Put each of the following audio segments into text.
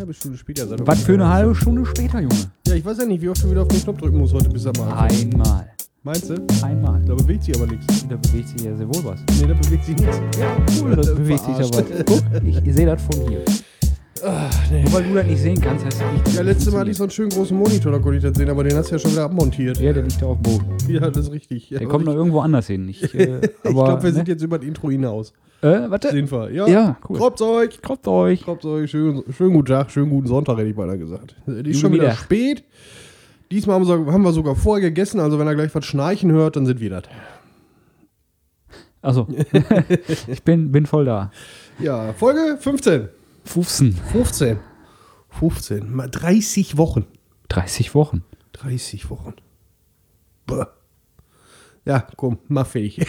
halbe Stunde später. Was für eine halbe Stunde später, Junge? Ja, ich weiß ja nicht, wie oft du wieder auf den Knopf drücken musst heute bis am Abend. Einmal. Meinst du? Einmal. Da bewegt sich aber nichts. Da bewegt sich ja sehr wohl was. Nee, da bewegt sich nichts. Ja, cool, da bewegt sich ja was. Guck, ich sehe das von hier. Ach, nee. Nur weil du das nicht sehen kannst, heißt das nicht, dass Ja, es letztes Mal hatte ich funktioniert. so einen schönen großen Monitor, da konnte ich das sehen, aber den hast du ja schon wieder abmontiert. Ja, der liegt da auf dem Boden. Ja, das ist richtig. Der kommt noch irgendwo anders hin. Ich glaube, wir sind jetzt über das Intro hinaus. Warte. Sind wir. Ja, cool. Kroppt euch. Kommt euch. Kroppt euch. Schönen guten Tag, schönen guten Sonntag, hätte ich beinahe gesagt. Die ist schon wieder Mittag. spät. Diesmal haben wir sogar vorher gegessen, also wenn er gleich was schnarchen hört, dann sind wir das. Achso. Ich bin voll da. Ja, Folge 15. 15. 15. Mal 30 Wochen. 30 Wochen. 30 Wochen. Bäh. Ja, komm, mach fertig.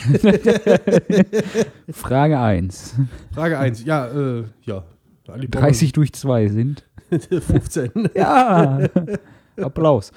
Frage 1. Frage 1. Ja. 30 durch 2 sind. 15. Ja. Applaus.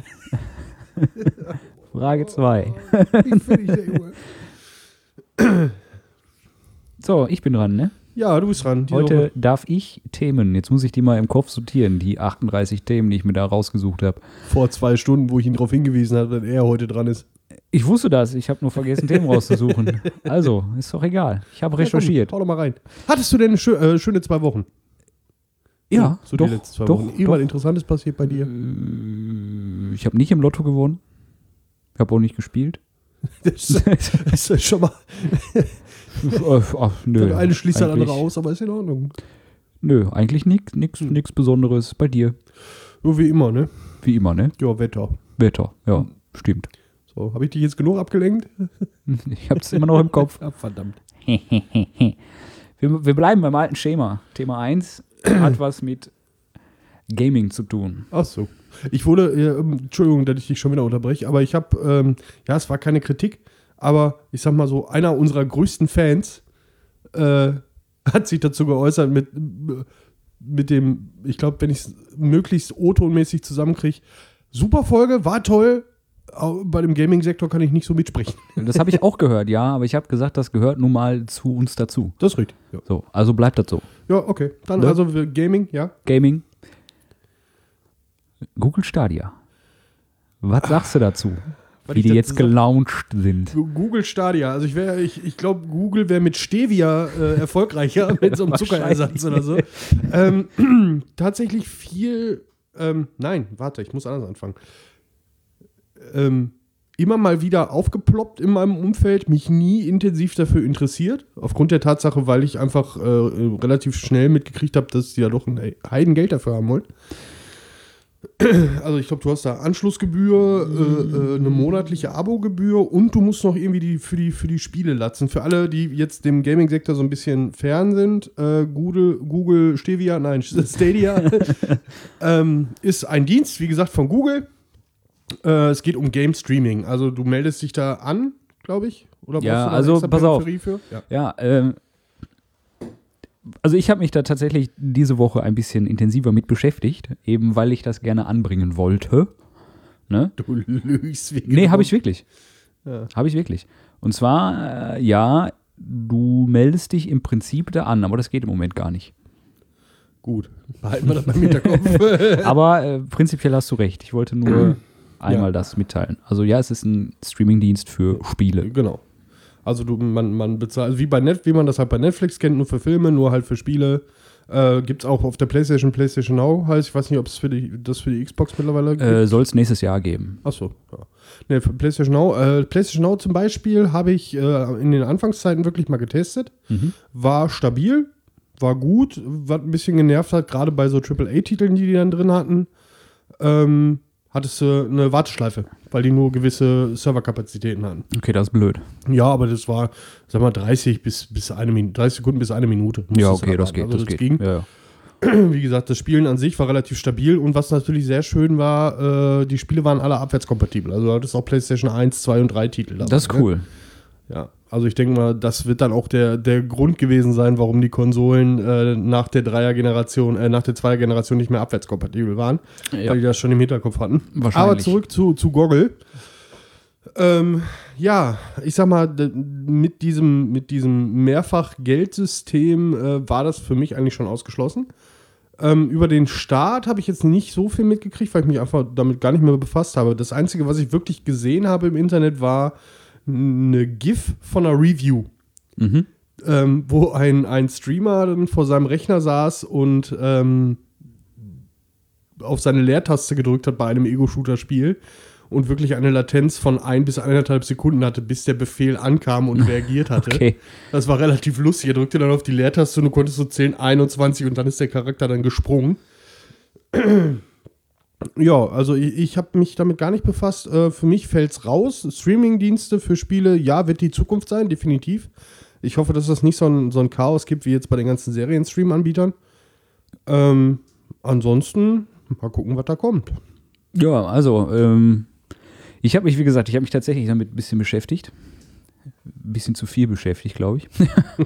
Frage 2. Ich bin fertig, der Junge. So, ich bin dran, ne? Ja, du bist dran. Diese Heute Woche. darf ich Themen, jetzt muss ich die mal im Kopf sortieren, die 38 Themen, die ich mir da rausgesucht habe. Vor 2 Stunden, wo ich ihn darauf hingewiesen habe, dass er heute dran ist. Ich wusste das, ich habe nur vergessen, Themen rauszusuchen. Also, ist doch egal. Ich habe recherchiert. Ja, komm, hau doch mal rein. Hattest du denn schöne 2 Wochen? Ja, so doch, die letzten 2 doch, Wochen. Irgendwas Interessantes passiert bei dir? Ich habe nicht im Lotto gewonnen. Ich habe auch nicht gespielt. Das ist schon mal. Ach, nö. Das eine schließt das andere Eigentlich- aus, aber ist in Ordnung. Nö, eigentlich nix Besonderes bei dir. So wie immer, ne? Wie immer, ne? Ja, Wetter. Wetter, ja, stimmt. So, habe ich dich jetzt genug abgelenkt? Ich hab's immer noch im Kopf. Ah, verdammt. Wir bleiben beim alten Schema. Thema 1 hat was mit Gaming zu tun. Ach so. Ich wurde, Entschuldigung, dass ich dich schon wieder unterbreche, aber ich habe, es war keine Kritik, aber ich sag mal so, einer unserer größten Fans hat sich dazu geäußert mit dem, ich glaube, wenn ich es möglichst O-Ton-mäßig zusammenkriege, super Folge, war toll, aber bei dem Gaming-Sektor kann ich nicht so mitsprechen. Das habe ich auch gehört, ja, aber ich habe gesagt, das gehört nun mal zu uns dazu. Das ist richtig. Ja, So, also bleibt das so. ja okay. Dann Ja. also Gaming, ja. Gaming. Google Stadia. Was sagst du dazu? Was Wie ich die dazu jetzt sag? gelauncht sind. Google Stadia. Also ich glaube, Google wäre mit Stevia erfolgreicher mit so einem Zuckerersatz oder so. Tatsächlich viel. Nein, warte, ich muss anders anfangen. Immer mal wieder aufgeploppt in meinem Umfeld, mich nie intensiv dafür interessiert. Aufgrund der Tatsache, weil ich einfach relativ schnell mitgekriegt habe, dass die ja doch ein Heidengeld dafür haben wollen. Also ich glaube, du hast da Anschlussgebühr, eine monatliche Abogebühr und du musst noch irgendwie für die Spiele latzen. Für alle, die jetzt dem Gaming-Sektor so ein bisschen fern sind, Google Stevia, nein, Stadia ist ein Dienst, wie gesagt, von Google. Es geht um Game Streaming. Also du meldest dich da an, glaube ich. Oder Ja, brauchst du da also extra pass auf. Peripherie für? Ja. Ja, also ich habe mich da tatsächlich diese Woche ein bisschen intensiver mit beschäftigt, eben weil ich das gerne anbringen wollte. Ne? Du lügst wie Nee, habe ich wirklich. Ja. Habe ich wirklich. Und zwar, ja, du meldest dich im Prinzip da an, aber das geht im Moment gar nicht. Gut, behalten wir das mal im Hinterkopf. Aber prinzipiell hast du recht. Ich wollte nur einmal das mitteilen. Also ja, es ist ein Streamingdienst für Spiele. Genau. Also man bezahlt, also wie man das halt bei Netflix kennt, nur für Filme, nur halt für Spiele. Gibt es auch auf der PlayStation Now, heißt, ich weiß nicht, ob es das für die Xbox mittlerweile gibt. Soll es nächstes Jahr geben. Achso, ja. Ne, für PlayStation Now. PlayStation Now zum Beispiel habe ich in den Anfangszeiten wirklich mal getestet. War stabil, war gut, was ein bisschen genervt hat, gerade bei so AAA-Titeln, die dann drin hatten. Hattest du eine Warteschleife, weil die nur gewisse Serverkapazitäten hatten. Okay, das ist blöd. Ja, aber das war, sag mal, 30 Sekunden bis eine Minute. Ja, musstest du okay, da das warten. geht. Also Das geht. ging. Ja. Wie gesagt, das Spielen an sich war relativ stabil und was natürlich sehr schön war, die Spiele waren alle abwärtskompatibel. Also du hattest auch PlayStation 1, 2 und 3 Titel dabei. Das ist cool. Ne? Ja, also ich denke mal, das wird dann auch der Grund gewesen sein, warum die Konsolen nach der Zweiergeneration nicht mehr abwärtskompatibel waren, Ja. weil die das schon im Hinterkopf hatten. Wahrscheinlich. Aber zurück zu Goggle. Ja, ich sag mal, mit diesem Mehrfach-Geldsystem war das für mich eigentlich schon ausgeschlossen. Über den Start habe ich jetzt nicht so viel mitgekriegt, weil ich mich einfach damit gar nicht mehr befasst habe. Das Einzige, was ich wirklich gesehen habe im Internet, war eine GIF von einer Review, wo ein Streamer dann vor seinem Rechner saß und auf seine Leertaste gedrückt hat bei einem Ego-Shooter-Spiel und wirklich eine Latenz von 1 bis 1,5 Sekunden hatte, bis der Befehl ankam und reagiert hatte. Okay. Das war relativ lustig. Er drückte dann auf die Leertaste und du konntest so zählen 21 und dann ist der Charakter dann gesprungen. Ja, also ich habe mich damit gar nicht befasst. Für mich fällt's raus. Streaming-Dienste für Spiele, ja, wird die Zukunft sein, definitiv. Ich hoffe, dass das nicht so ein Chaos gibt, wie jetzt bei den ganzen Serien-Stream-Anbietern. Ansonsten mal gucken, was da kommt. Ja, also, ich habe mich, wie gesagt, tatsächlich damit ein bisschen beschäftigt. Ein bisschen zu viel beschäftigt, glaube ich.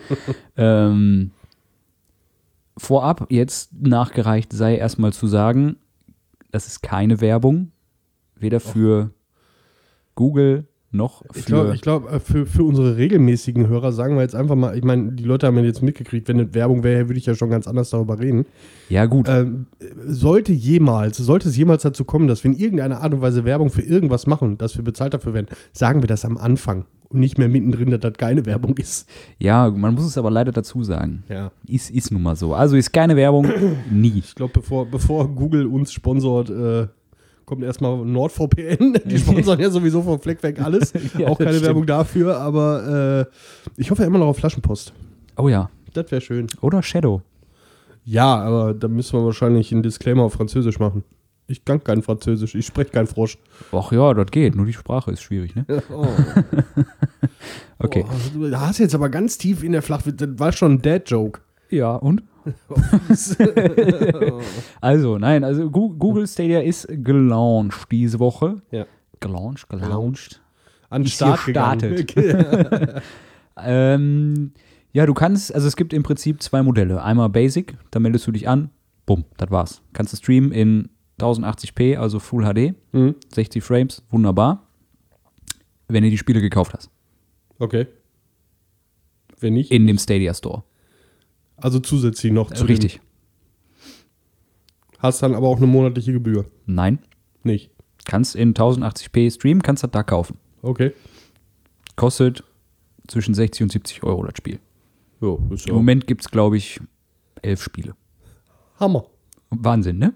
Vorab jetzt nachgereicht sei erstmal zu sagen, das ist keine Werbung, weder für Google noch für... Ich glaube, für unsere regelmäßigen Hörer sagen wir jetzt einfach mal, ich meine, die Leute haben ja jetzt mitgekriegt, wenn eine Werbung wäre, würde ich ja schon ganz anders darüber reden. Ja, gut. Sollte es jemals dazu kommen, dass wir in irgendeiner Art und Weise Werbung für irgendwas machen, dass wir bezahlt dafür werden, sagen wir das am Anfang und nicht mehr mittendrin, dass das keine Werbung ist. Ja, man muss es aber leider dazu sagen. Ja. Ist nun mal so. Also ist keine Werbung, nie. Ich glaube, bevor Google uns sponsort, kommt erstmal NordVPN. Die sponsern ja sowieso vom Fleck weg alles. Ja, auch keine stimmt. Werbung dafür, aber ich hoffe ja immer noch auf Flaschenpost. Oh ja. Das wäre schön. Oder Shadow. Ja, aber da müssen wir wahrscheinlich einen Disclaimer auf Französisch machen. Ich kann kein Französisch, ich spreche kein Frosch. Ach ja, das geht. Nur die Sprache ist schwierig, ne? Oh. Okay. Oh, da hast du jetzt aber ganz tief in der Flachwitz, das war schon ein Dad-Joke. Ja, und? Also, Google Stadia ist gelauncht diese Woche. Ja. Gelauncht. An den Ist Start gestartet. gegangen. Ja, du kannst, also es gibt im Prinzip zwei Modelle. Einmal Basic, da meldest du dich an, bumm, das war's. Kannst du streamen in 1080p, also Full HD, 60 Frames, wunderbar, wenn du die Spiele gekauft hast. Okay. Wenn nicht? In dem Stadia Store. Also zusätzlich noch zu Richtig. Hast dann aber auch eine monatliche Gebühr. Nein, Nicht. kannst in 1080p streamen, kannst das da kaufen. Okay. Kostet zwischen 60 und 70 Euro das Spiel. Jo, ist Im Moment gibt es, glaube ich, 11 Spiele. Hammer. Wahnsinn, ne?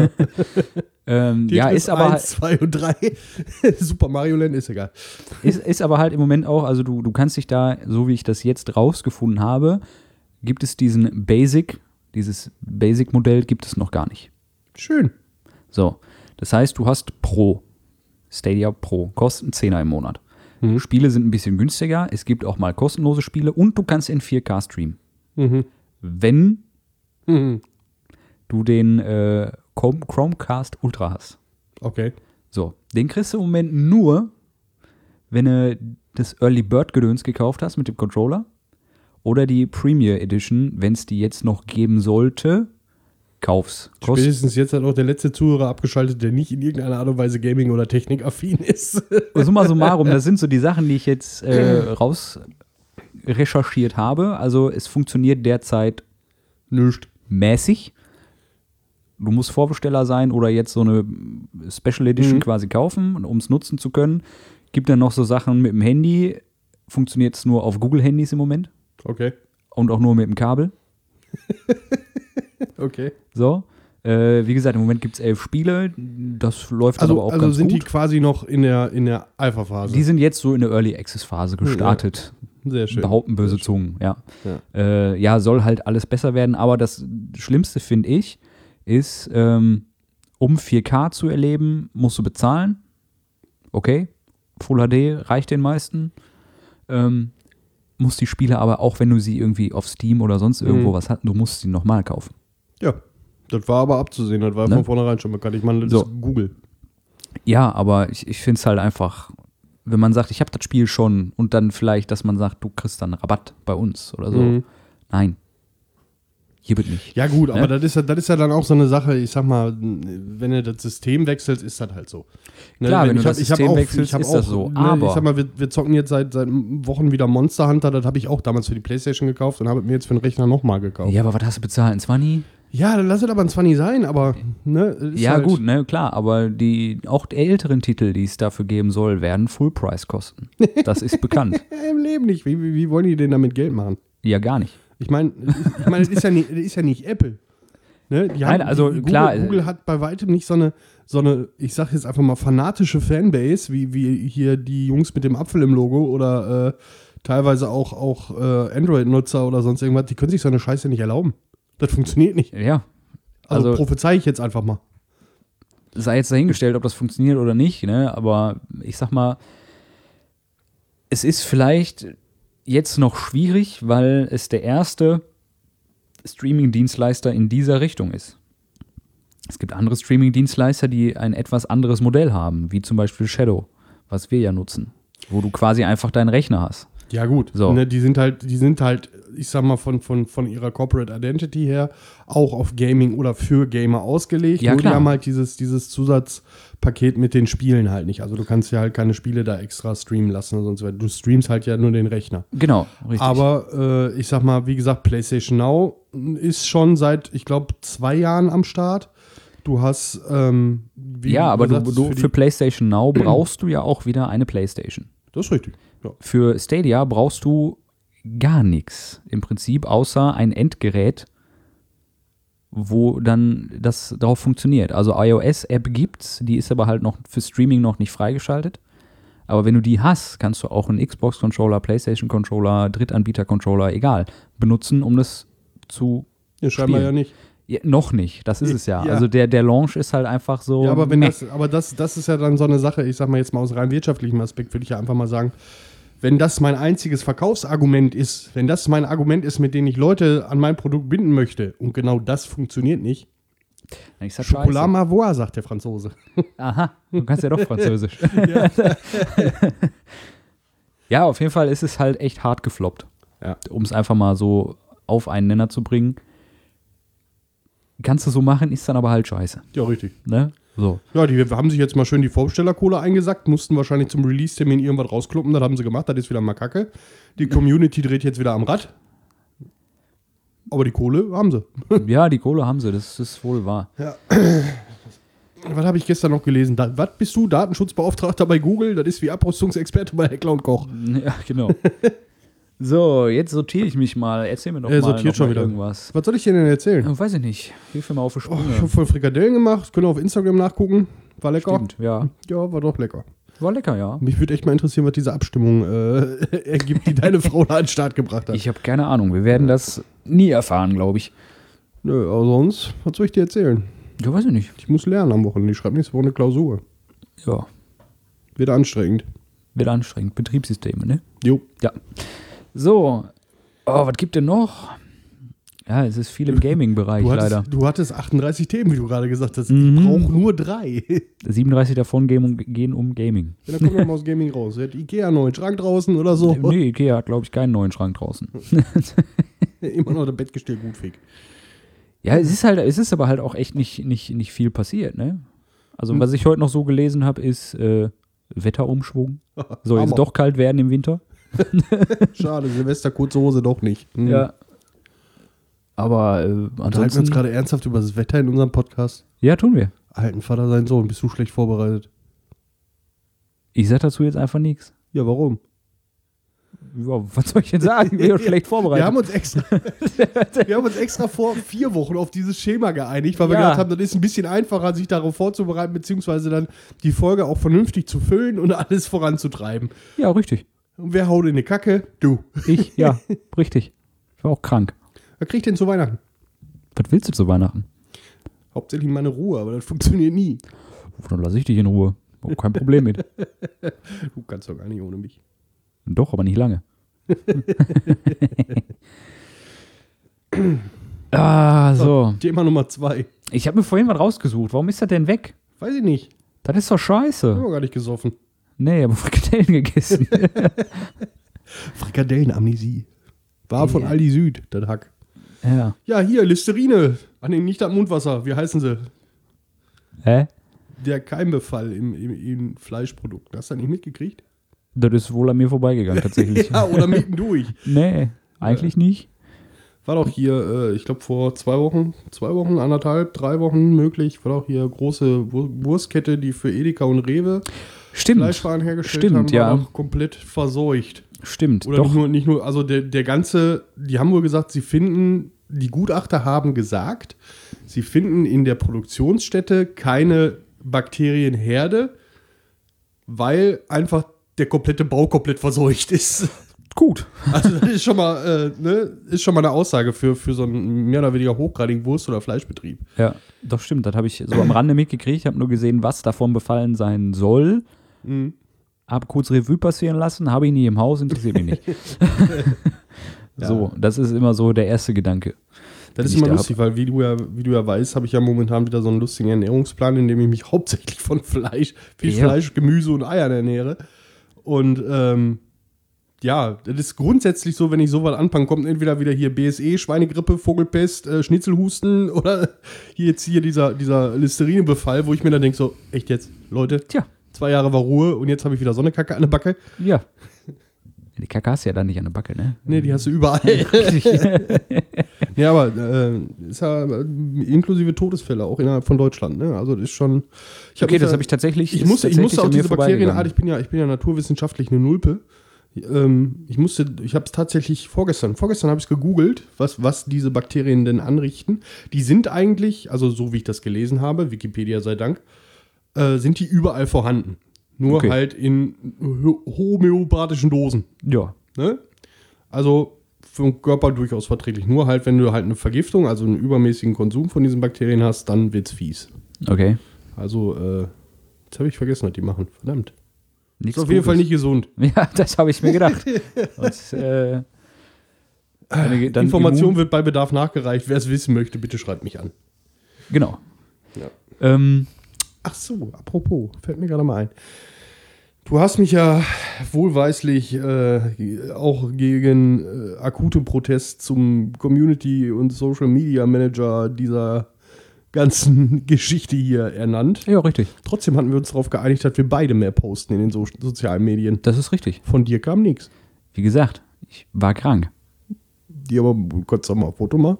Ja, ist aber 1, 2 und 3. Super Mario Land ist egal. ist aber halt im Moment auch, also du kannst dich da, so wie ich das jetzt rausgefunden habe, gibt es dieses Basic-Modell gibt es noch gar nicht. Schön. So, das heißt, du hast Stadia Pro, kosten 10er im Monat. Spiele sind ein bisschen günstiger, es gibt auch mal kostenlose Spiele und du kannst in 4K streamen. Wenn du den Chromecast Ultra hast. Okay. So, den kriegst du im Moment nur, wenn du das Early Bird Gedöns gekauft hast mit dem Controller oder die Premier Edition, wenn es die jetzt noch geben sollte, kauf's. Spätestens jetzt hat auch der letzte Zuhörer abgeschaltet, der nicht in irgendeiner Art und Weise Gaming- oder Technikaffin ist. Summa summarum, das sind so die Sachen, die ich jetzt raus recherchiert habe. Also es funktioniert derzeit Nicht. mäßig. Du musst Vorbesteller sein oder jetzt so eine Special Edition quasi kaufen, um es nutzen zu können. Gibt dann noch so Sachen mit dem Handy. Funktioniert es nur auf Google-Handys im Moment. Okay. Und auch nur mit dem Kabel. Okay. So. Wie gesagt, im Moment gibt es 11 Spiele. Das läuft dann aber auch ganz sind gut. die quasi noch in der Alpha-Phase? Die sind jetzt so in der Early Access-Phase gestartet. Sehr schön. Behaupten böse Zungen, ja. Ja, soll halt alles besser werden. Aber das Schlimmste, finde ich, ist, um 4K zu erleben, musst du bezahlen. Okay, Full HD reicht den meisten. Musst die Spiele aber, auch wenn du sie irgendwie auf Steam oder sonst irgendwo was hast, du musst sie nochmal kaufen. Ja, das war aber abzusehen. Das war Ne? von vornherein schon bekannt. Ich meine, das So. ist Google. Ja, aber ich finde es halt einfach, wenn man sagt, ich habe das Spiel schon und dann vielleicht, dass man sagt, du kriegst dann Rabatt bei uns oder so. Nein. Hier wird nicht. Ja gut, Ne? aber das ist ja dann auch so eine Sache, ich sag mal, wenn du das System wechselst, ist das halt so. Ne? Klar, wenn du das System wechselst, ist das so. Ne, Aber ich sag mal, wir zocken jetzt seit Wochen wieder Monster Hunter, das habe ich auch damals für die Playstation gekauft und habe mir jetzt für den Rechner nochmal gekauft. ja, aber was hast du bezahlt? Ein 20? Ja, dann lass es aber zwar nicht sein, aber ne, ist Ja, halt, gut, ne, klar, aber auch die älteren Titel, die es dafür geben soll, werden Full-Price kosten. Das ist bekannt. Im Leben nicht. Wie wollen die denn damit Geld machen? Ja, gar nicht. Ich meine, das ist ja nicht Apple. Ne? Nein, also klar. Google hat bei weitem nicht so eine, ich sag jetzt einfach mal, fanatische Fanbase, wie hier die Jungs mit dem Apfel im Logo oder teilweise auch Android-Nutzer oder sonst irgendwas, die können sich so eine Scheiße nicht erlauben. Das funktioniert nicht. Ja. Also prophezei ich jetzt einfach mal. Sei jetzt dahingestellt, ob das funktioniert oder nicht, ne? Aber ich sag mal, es ist vielleicht jetzt noch schwierig, weil es der erste Streaming-Dienstleister in dieser Richtung ist. Es gibt andere Streaming-Dienstleister, die ein etwas anderes Modell haben, wie zum Beispiel Shadow, was wir ja nutzen, wo du quasi einfach deinen Rechner hast. Ja, gut. So. Ne, die sind halt, ich sag mal, von ihrer Corporate Identity her auch auf Gaming oder für Gamer ausgelegt. Ja, nur klar. die haben halt dieses Zusatzpaket mit den Spielen halt nicht. Also du kannst ja halt keine Spiele da extra streamen lassen oder sonst was. Du streamst halt ja nur den Rechner. Genau, richtig. Aber ich sag mal, wie gesagt, PlayStation Now ist schon seit, ich glaube, 2 Jahren am Start. Du hast, ja, aber für PlayStation Now brauchst du ja auch wieder eine PlayStation. Das ist richtig. Ja. Für Stadia brauchst du gar nichts im Prinzip, außer ein Endgerät, wo dann das darauf funktioniert. Also iOS-App gibt's, die ist aber halt noch für Streaming noch nicht freigeschaltet. Aber wenn du die hast, kannst du auch einen Xbox-Controller, PlayStation-Controller, Drittanbieter-Controller, egal, benutzen, um das zu Ja, scheinbar spielen. ja nicht. Ja, noch nicht, das ist es ja. Ja. Also der Launch ist halt einfach so. Ja, aber meh. das ist ja dann so eine Sache, ich sag mal jetzt mal aus rein wirtschaftlichem Aspekt, würde ich ja einfach mal sagen, wenn das mein einziges Verkaufsargument ist, wenn das mein Argument ist, mit dem ich Leute an mein Produkt binden möchte und genau das funktioniert nicht. Ich sag Chocolat scheiße. Mavois, sagt der Franzose. Aha, du kannst ja doch Französisch. Ja. Ja, auf jeden Fall ist es halt echt hart gefloppt. Ja. Um es einfach mal so auf einen Nenner zu bringen. Kannst du so machen, ist dann aber halt scheiße. Ja, richtig. Ne? So. Ja, die haben sich jetzt mal schön die Vorbestellerkohle eingesackt, mussten wahrscheinlich zum Release-Termin irgendwas rauskloppen, das haben sie gemacht, das ist wieder mal Kacke. Die Community dreht jetzt wieder am Rad. Aber die Kohle haben sie. Ja, die Kohle haben sie, das ist wohl wahr. Ja. Was habe ich gestern noch gelesen? Was bist du? Datenschutzbeauftragter bei Google? Das ist wie Abrüstungsexperte bei Heckler und Koch. Ja, genau. So, jetzt sortiere ich mich mal. Erzähl mir doch mal, sortiert schon wieder irgendwas. Was soll ich dir denn erzählen? Weiß ich nicht. Hilf mir mal auf die Ich Sprünge. habe voll Frikadellen gemacht. Könnt ihr auf Instagram nachgucken. War lecker. Stimmt, ja. Ja, war doch lecker. War lecker, ja. Mich würde echt mal interessieren, was diese Abstimmung ergibt, die deine Frau da an den Start gebracht hat. Ich habe keine Ahnung. Wir werden das nie erfahren, glaube ich. Nö, aber sonst, was soll ich dir erzählen? Ja, weiß ich nicht. Ich muss lernen am Wochenende. Ich schreibe nächste Woche eine Klausur. Ja, Wird anstrengend. wird anstrengend. Betriebssysteme, ne? Jo. Ja. So. Oh, was gibt denn noch? Ja, es ist viel im Gaming-Bereich leider. Du hattest 38 Themen, wie du gerade gesagt hast. Mhm. Ich brauche nur 3. 37 davon gehen um Gaming. Ja, dann kommen wir mal aus Gaming raus. Hat Ikea einen neuen Schrank draußen oder so? Nee, Ikea hat, glaube ich, keinen neuen Schrank draußen. Immer noch das Bettgestell gut fick. Ja, es ist aber halt auch echt nicht viel passiert, ne? Also, was ich heute noch so gelesen habe, ist Wetterumschwung. Soll jetzt Hammer. doch kalt werden im Winter. Schade, Silvester kurze Hose doch nicht. Hm. Ja. Aber Unterhalten wir uns ansonsten. gerade ernsthaft über das Wetter in unserem Podcast? Ja, tun wir. Alten Vater, sein Sohn, bist du schlecht vorbereitet? Ich sag dazu jetzt einfach nichts. Ja, warum? Ja, was soll ich denn sagen? Ich bin ja schlecht vorbereitet. Wir haben uns extra vor 4 Wochen auf dieses Schema geeinigt, weil wir Ja. gedacht haben, das ist ein bisschen einfacher, sich darauf vorzubereiten, beziehungsweise dann die Folge auch vernünftig zu füllen und alles voranzutreiben. Ja, richtig. Und wer haut in die Kacke? Du. Ich, ja, richtig. Ich war auch krank. Was kriegt denn zu Weihnachten? Was willst du zu Weihnachten? Hauptsächlich meine Ruhe, aber das funktioniert nie. Dann lasse ich dich in Ruhe. Hab kein Problem mit. Du kannst doch gar nicht ohne mich. Doch, aber nicht lange. So. Thema Nummer 2. Ich habe mir vorhin was rausgesucht. Warum ist das denn weg? Weiß ich nicht. Das ist doch scheiße. Haben wir gar nicht gesoffen. Nee, aber Frikadellen gegessen. Frikadellenamnesie. War von Aldi Süd, das Hack. Ja. Ja, hier, Listerine. Ah, nee, nicht das Mundwasser. Wie heißen sie? Hä? Der Keimbefall im Fleischprodukt. Hast du das nicht mitgekriegt? Das ist wohl an mir vorbeigegangen, tatsächlich. Ja, oder mittendurch. Nee, eigentlich nicht. War doch hier, ich glaube vor 2 Wochen, 1,5, 3 Wochen möglich, war doch hier große Wurstkette, die für Edeka und Rewe Fleischwaren hergestellt haben, war doch komplett verseucht. Stimmt, oder doch. Nicht nur, also der ganze, die haben wohl gesagt, die Gutachter haben gesagt, sie finden in der Produktionsstätte keine Bakterienherde, weil einfach der komplette Bau komplett verseucht ist. Gut. Also das ist schon mal, eine Aussage für so einen mehr oder weniger hochgradigen Wurst- oder Fleischbetrieb. Ja, doch stimmt. Das habe ich so am Rande mitgekriegt. Ich habe nur gesehen, was davon befallen sein soll. Habe kurz Revue passieren lassen, habe ich nie im Haus, interessiert mich nicht. So, das ist immer so der erste Gedanke. Das ist immer lustig, weil wie du ja weißt, habe ich ja momentan wieder so einen lustigen Ernährungsplan, in dem ich mich hauptsächlich von Fleisch, Fleisch, Gemüse und Eiern ernähre. Und ja, das ist grundsätzlich so, wenn ich sowas anfange, kommt entweder wieder hier BSE, Schweinegrippe, Vogelpest, Schnitzelhusten oder hier dieser Listerienbefall, wo ich mir dann denke, so, echt jetzt, Leute, 2 Jahre war Ruhe und jetzt habe ich wieder so eine Kacke an der Backe. Ja. Die Kacke hast du ja dann nicht an der Backe, ne? Nee, die hast du überall. Ja, aber ist ja inklusive Todesfälle, auch innerhalb von Deutschland, ne? Also das ist schon. Okay, das habe ich tatsächlich. Ich musste auch diese Bakterienart, ich bin ja naturwissenschaftlich eine Nulpe. Ich habe es tatsächlich vorgestern habe ich es gegoogelt, was diese Bakterien denn anrichten. Die sind eigentlich, also so wie ich das gelesen habe, Wikipedia sei Dank, sind die überall vorhanden. Nur halt in homöopathischen Dosen. Ja. Ne? Also für den Körper durchaus verträglich. Nur halt, wenn du halt eine Vergiftung, also einen übermäßigen Konsum von diesen Bakterien hast, dann wird's fies. Okay. Also, jetzt habe ich vergessen, was die machen. Verdammt. Nichts ist auf jeden Fall nicht gesund. Ja, das habe ich mir gedacht. Information wird bei Bedarf nachgereicht. Wer es wissen möchte, bitte schreibt mich an. Genau. Ja. Ach so, apropos, fällt mir gerade mal ein. Du hast mich ja wohlweislich auch gegen akute Protest zum Community- und Social-Media-Manager dieser ganzen Geschichte hier ernannt. Ja, richtig. Trotzdem hatten wir uns darauf geeinigt, dass wir beide mehr posten in den sozialen Medien. Das ist richtig. Von dir kam nichts. Wie gesagt, ich war krank. Die aber, kannst du mal ein Foto machen?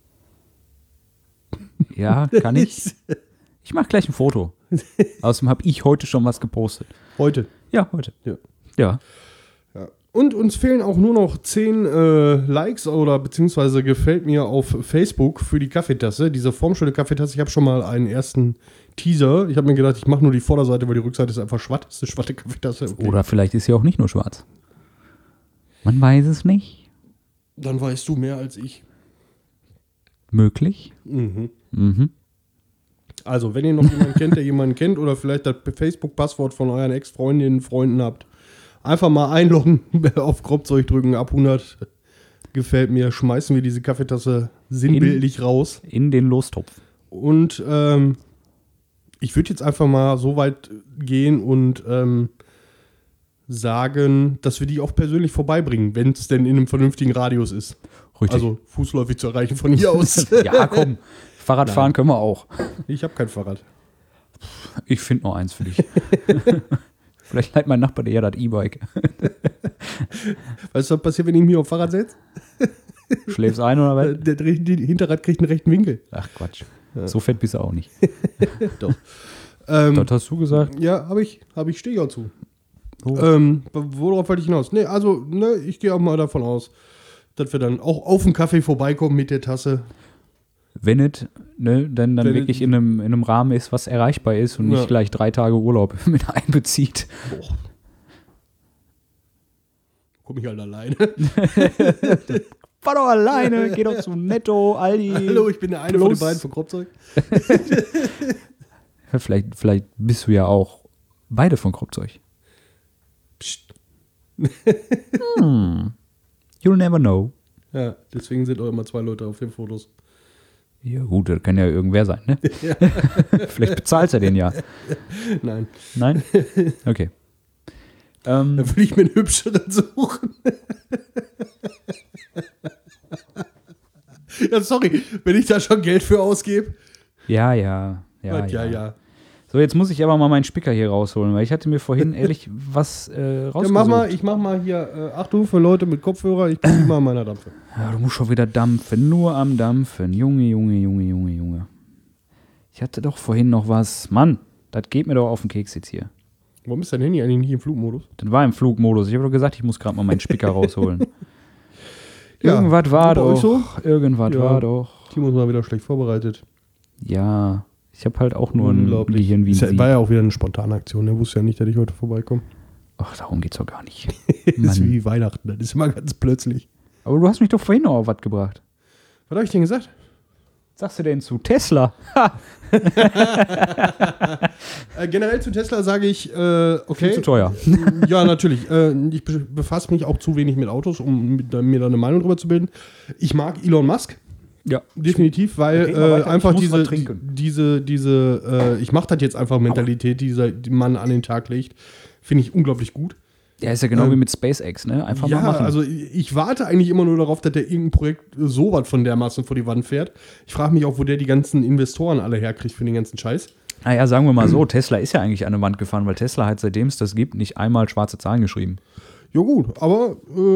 Ja, kann ich. Ich mache gleich ein Foto. Außerdem habe ich heute schon was gepostet. Heute? Ja, heute. Ja. Und uns fehlen auch nur noch 10 Likes oder beziehungsweise gefällt mir auf Facebook für die Kaffeetasse. Diese formschöne Kaffeetasse. Ich habe schon mal einen ersten Teaser. Ich habe mir gedacht, ich mache nur die Vorderseite, weil die Rückseite ist einfach schwarz. Das ist eine schwarze Kaffeetasse. Okay. Oder vielleicht ist sie auch nicht nur schwarz. Man weiß es nicht. Dann weißt du mehr als ich. Möglich. Also, wenn ihr noch jemanden kennt, der jemanden kennt oder vielleicht das Facebook-Passwort von euren Ex-Freundinnen, Freunden habt, einfach mal einloggen, auf Kropfzeug drücken, ab 100. Gefällt mir, schmeißen wir diese Kaffeetasse sinnbildlich raus. In den Lostopf. Und ich würde jetzt einfach mal so weit gehen und sagen, dass wir die auch persönlich vorbeibringen, wenn es denn in einem vernünftigen Radius ist. Richtig. Also fußläufig zu erreichen von hier aus. Ja, komm. Fahrradfahren können wir auch. Ich habe kein Fahrrad. Ich finde noch eins für dich. Vielleicht leiht mein Nachbar dir ja das E-Bike. Weißt du, was passiert, wenn ich mich auf Fahrrad setze? Schläfst ein oder was? Der Hinterrad kriegt einen rechten Winkel. Ach Quatsch. Ja. So fett bist du auch nicht. Doch. Das hast du gesagt? Ja, habe ich stehe ja zu. Oh. Worauf wollte ich hinaus? Nee, also, ich gehe auch mal davon aus, dass wir dann auch auf den Kaffee vorbeikommen mit der Tasse. Wenn es, dann wirklich in einem Rahmen ist, was erreichbar ist und nicht gleich 3 Tage Urlaub mit einbezieht. Boah. Komm ich halt alleine. Fahr doch alleine, geh doch zu Netto, Aldi. Hallo, ich bin der eine von den beiden von Kropfzeug. Vielleicht bist du ja auch beide von Kropfzeug. Psst. You'll never know. Ja, deswegen sind auch immer 2 Leute auf den Fotos. Ja gut, das kann ja irgendwer sein, ne? Ja. Vielleicht bezahlst du den ja. Nein. Nein? Okay. Dann würde ich mir einen hübscheren suchen. Ja, sorry, wenn ich da schon Geld für ausgebe. Ja. So, jetzt muss ich aber mal meinen Spicker hier rausholen, weil ich hatte mir vorhin ehrlich was rausgesucht. Ja, ich mach mal hier, Achtung für Leute mit Kopfhörer, ich bin immer an meiner Dampfe. Ja, du musst schon wieder dampfen, nur am Dampfen. Junge. Ich hatte doch vorhin noch was. Mann, das geht mir doch auf den Keks jetzt hier. Warum ist dein Handy eigentlich nicht im Flugmodus? Das war im Flugmodus. Ich habe doch gesagt, ich muss gerade mal meinen Spicker rausholen. Ja, Irgendwas war bei euch doch. so? Irgendwas war doch. Timo ist mal wieder schlecht vorbereitet. Ja, ich habe halt auch nur ein Unglaublich. Gehirn wie ein Das war ja auch wieder eine spontane Aktion. Der wusste ja nicht, dass ich heute vorbeikomme. Ach, darum geht's doch gar nicht. Das ist wie Weihnachten, das ist immer ganz plötzlich. Aber du hast mich doch vorhin noch auf was gebracht. Was habe ich denn gesagt? Was sagst du denn zu Tesla? Generell zu Tesla sage ich, okay. Viel zu teuer. Ja, natürlich. Ich befasse mich auch zu wenig mit Autos, um mir da eine Meinung drüber zu bilden. Ich mag Elon Musk. Ja. Definitiv, weil weiter, einfach ich muss was diese ich mach das jetzt einfach Mentalität, die Mann an den Tag legt, finde ich unglaublich gut. Ja, ist ja genau wie mit SpaceX, ne? Einfach mal machen. Ja, also ich warte eigentlich immer nur darauf, dass der irgendein Projekt so was von dermaßen vor die Wand fährt. Ich frage mich auch, wo der die ganzen Investoren alle herkriegt für den ganzen Scheiß. Naja, sagen wir mal so, Tesla ist ja eigentlich an eine Wand gefahren, weil Tesla hat, seitdem es das gibt, nicht einmal schwarze Zahlen geschrieben. Ja gut, aber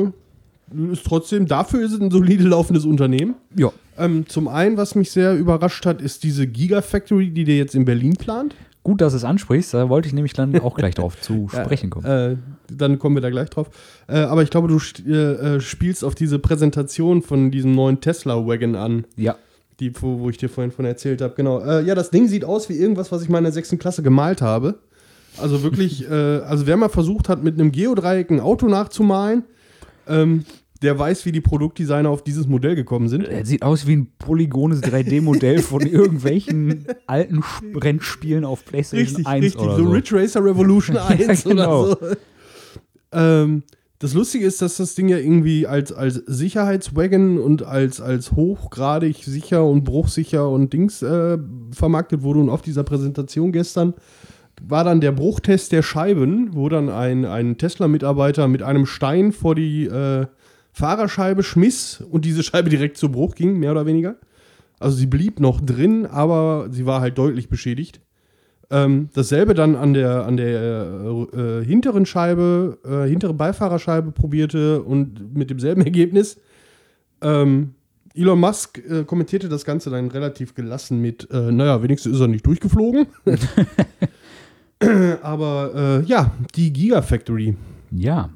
ist trotzdem, dafür ist es ein solide laufendes Unternehmen. Ja. Zum einen, was mich sehr überrascht hat, ist diese Gigafactory, die der jetzt in Berlin plant. Gut, dass du es ansprichst, da wollte ich nämlich dann auch gleich drauf zu sprechen kommen. Dann kommen wir da gleich drauf. Aber ich glaube, du spielst auf diese Präsentation von diesem neuen Tesla-Wagon an. Ja. Die, wo ich dir vorhin von erzählt habe. Genau. Ja, das Ding sieht aus wie irgendwas, was ich mal in der 6. Klasse gemalt habe. Also wirklich, also wer mal versucht hat, mit einem Geodreieck ein Auto nachzumalen, der weiß, wie die Produktdesigner auf dieses Modell gekommen sind. Er sieht aus wie ein polygones 3D-Modell von irgendwelchen alten Rennspielen auf PlayStation 1 richtig, oder so so. Ridge Racer Revolution 1 Ja, genau. oder so. Das Lustige ist, dass das Ding ja irgendwie als Sicherheitswagon und als hochgradig sicher und bruchsicher und Dings vermarktet wurde. Und auf dieser Präsentation gestern war dann der Bruchtest der Scheiben, wo dann ein Tesla-Mitarbeiter mit einem Stein vor die Fahrerscheibe schmiss und diese Scheibe direkt zu Bruch ging, mehr oder weniger. Also sie blieb noch drin, aber sie war halt deutlich beschädigt. Dasselbe dann an der hinteren Scheibe, hintere Beifahrerscheibe probierte und mit demselben Ergebnis. Elon Musk kommentierte das Ganze dann relativ gelassen mit, naja, wenigstens ist er nicht durchgeflogen. Aber ja, die Gigafactory. Ja.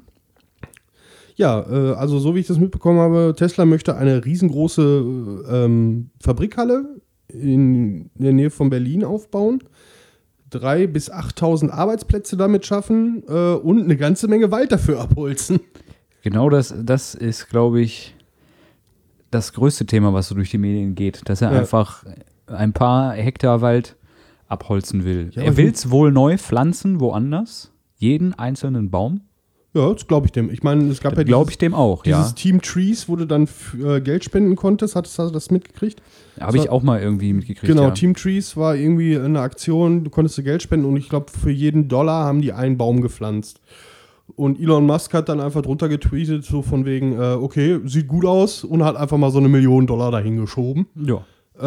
Ja, also so wie ich das mitbekommen habe, Tesla möchte eine riesengroße Fabrikhalle in der Nähe von Berlin aufbauen. 3.000 bis 8.000 Arbeitsplätze damit schaffen und eine ganze Menge Wald dafür abholzen. Genau das ist, glaube ich, das größte Thema, was so durch die Medien geht, dass er einfach ein paar Hektar Wald abholzen will. Ja, er will es wohl neu pflanzen, woanders, jeden einzelnen Baum. Ja, das glaube ich dem. Ich meine, es gab ja glaube ich dem auch, dieses Team Trees, wo du dann Geld spenden konntest. Hattest du das mitgekriegt? Habe ich auch mal irgendwie mitgekriegt. Genau, ja. Team Trees war irgendwie eine Aktion, du konntest Geld spenden und ich glaube, für jeden Dollar haben die einen Baum gepflanzt. Und Elon Musk hat dann einfach drunter getweetet, so von wegen, okay, sieht gut aus und hat einfach mal so $1 Million dahin geschoben. Ja.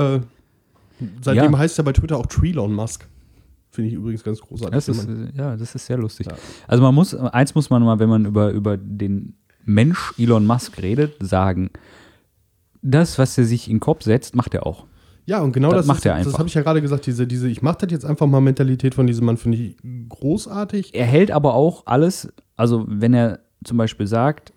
Seitdem heißt er bei Twitter auch Treelon Musk. Finde ich übrigens ganz großartig. Das ist sehr lustig. Ja. Also eins muss man mal, wenn man über den Mensch Elon Musk redet, sagen, das, was er sich in den Kopf setzt, macht er auch. Ja, und genau das macht er einfach. Das habe ich ja gerade gesagt, diese ich mache das jetzt einfach mal Mentalität von diesem Mann, finde ich großartig. Er hält aber auch alles, also wenn er zum Beispiel sagt,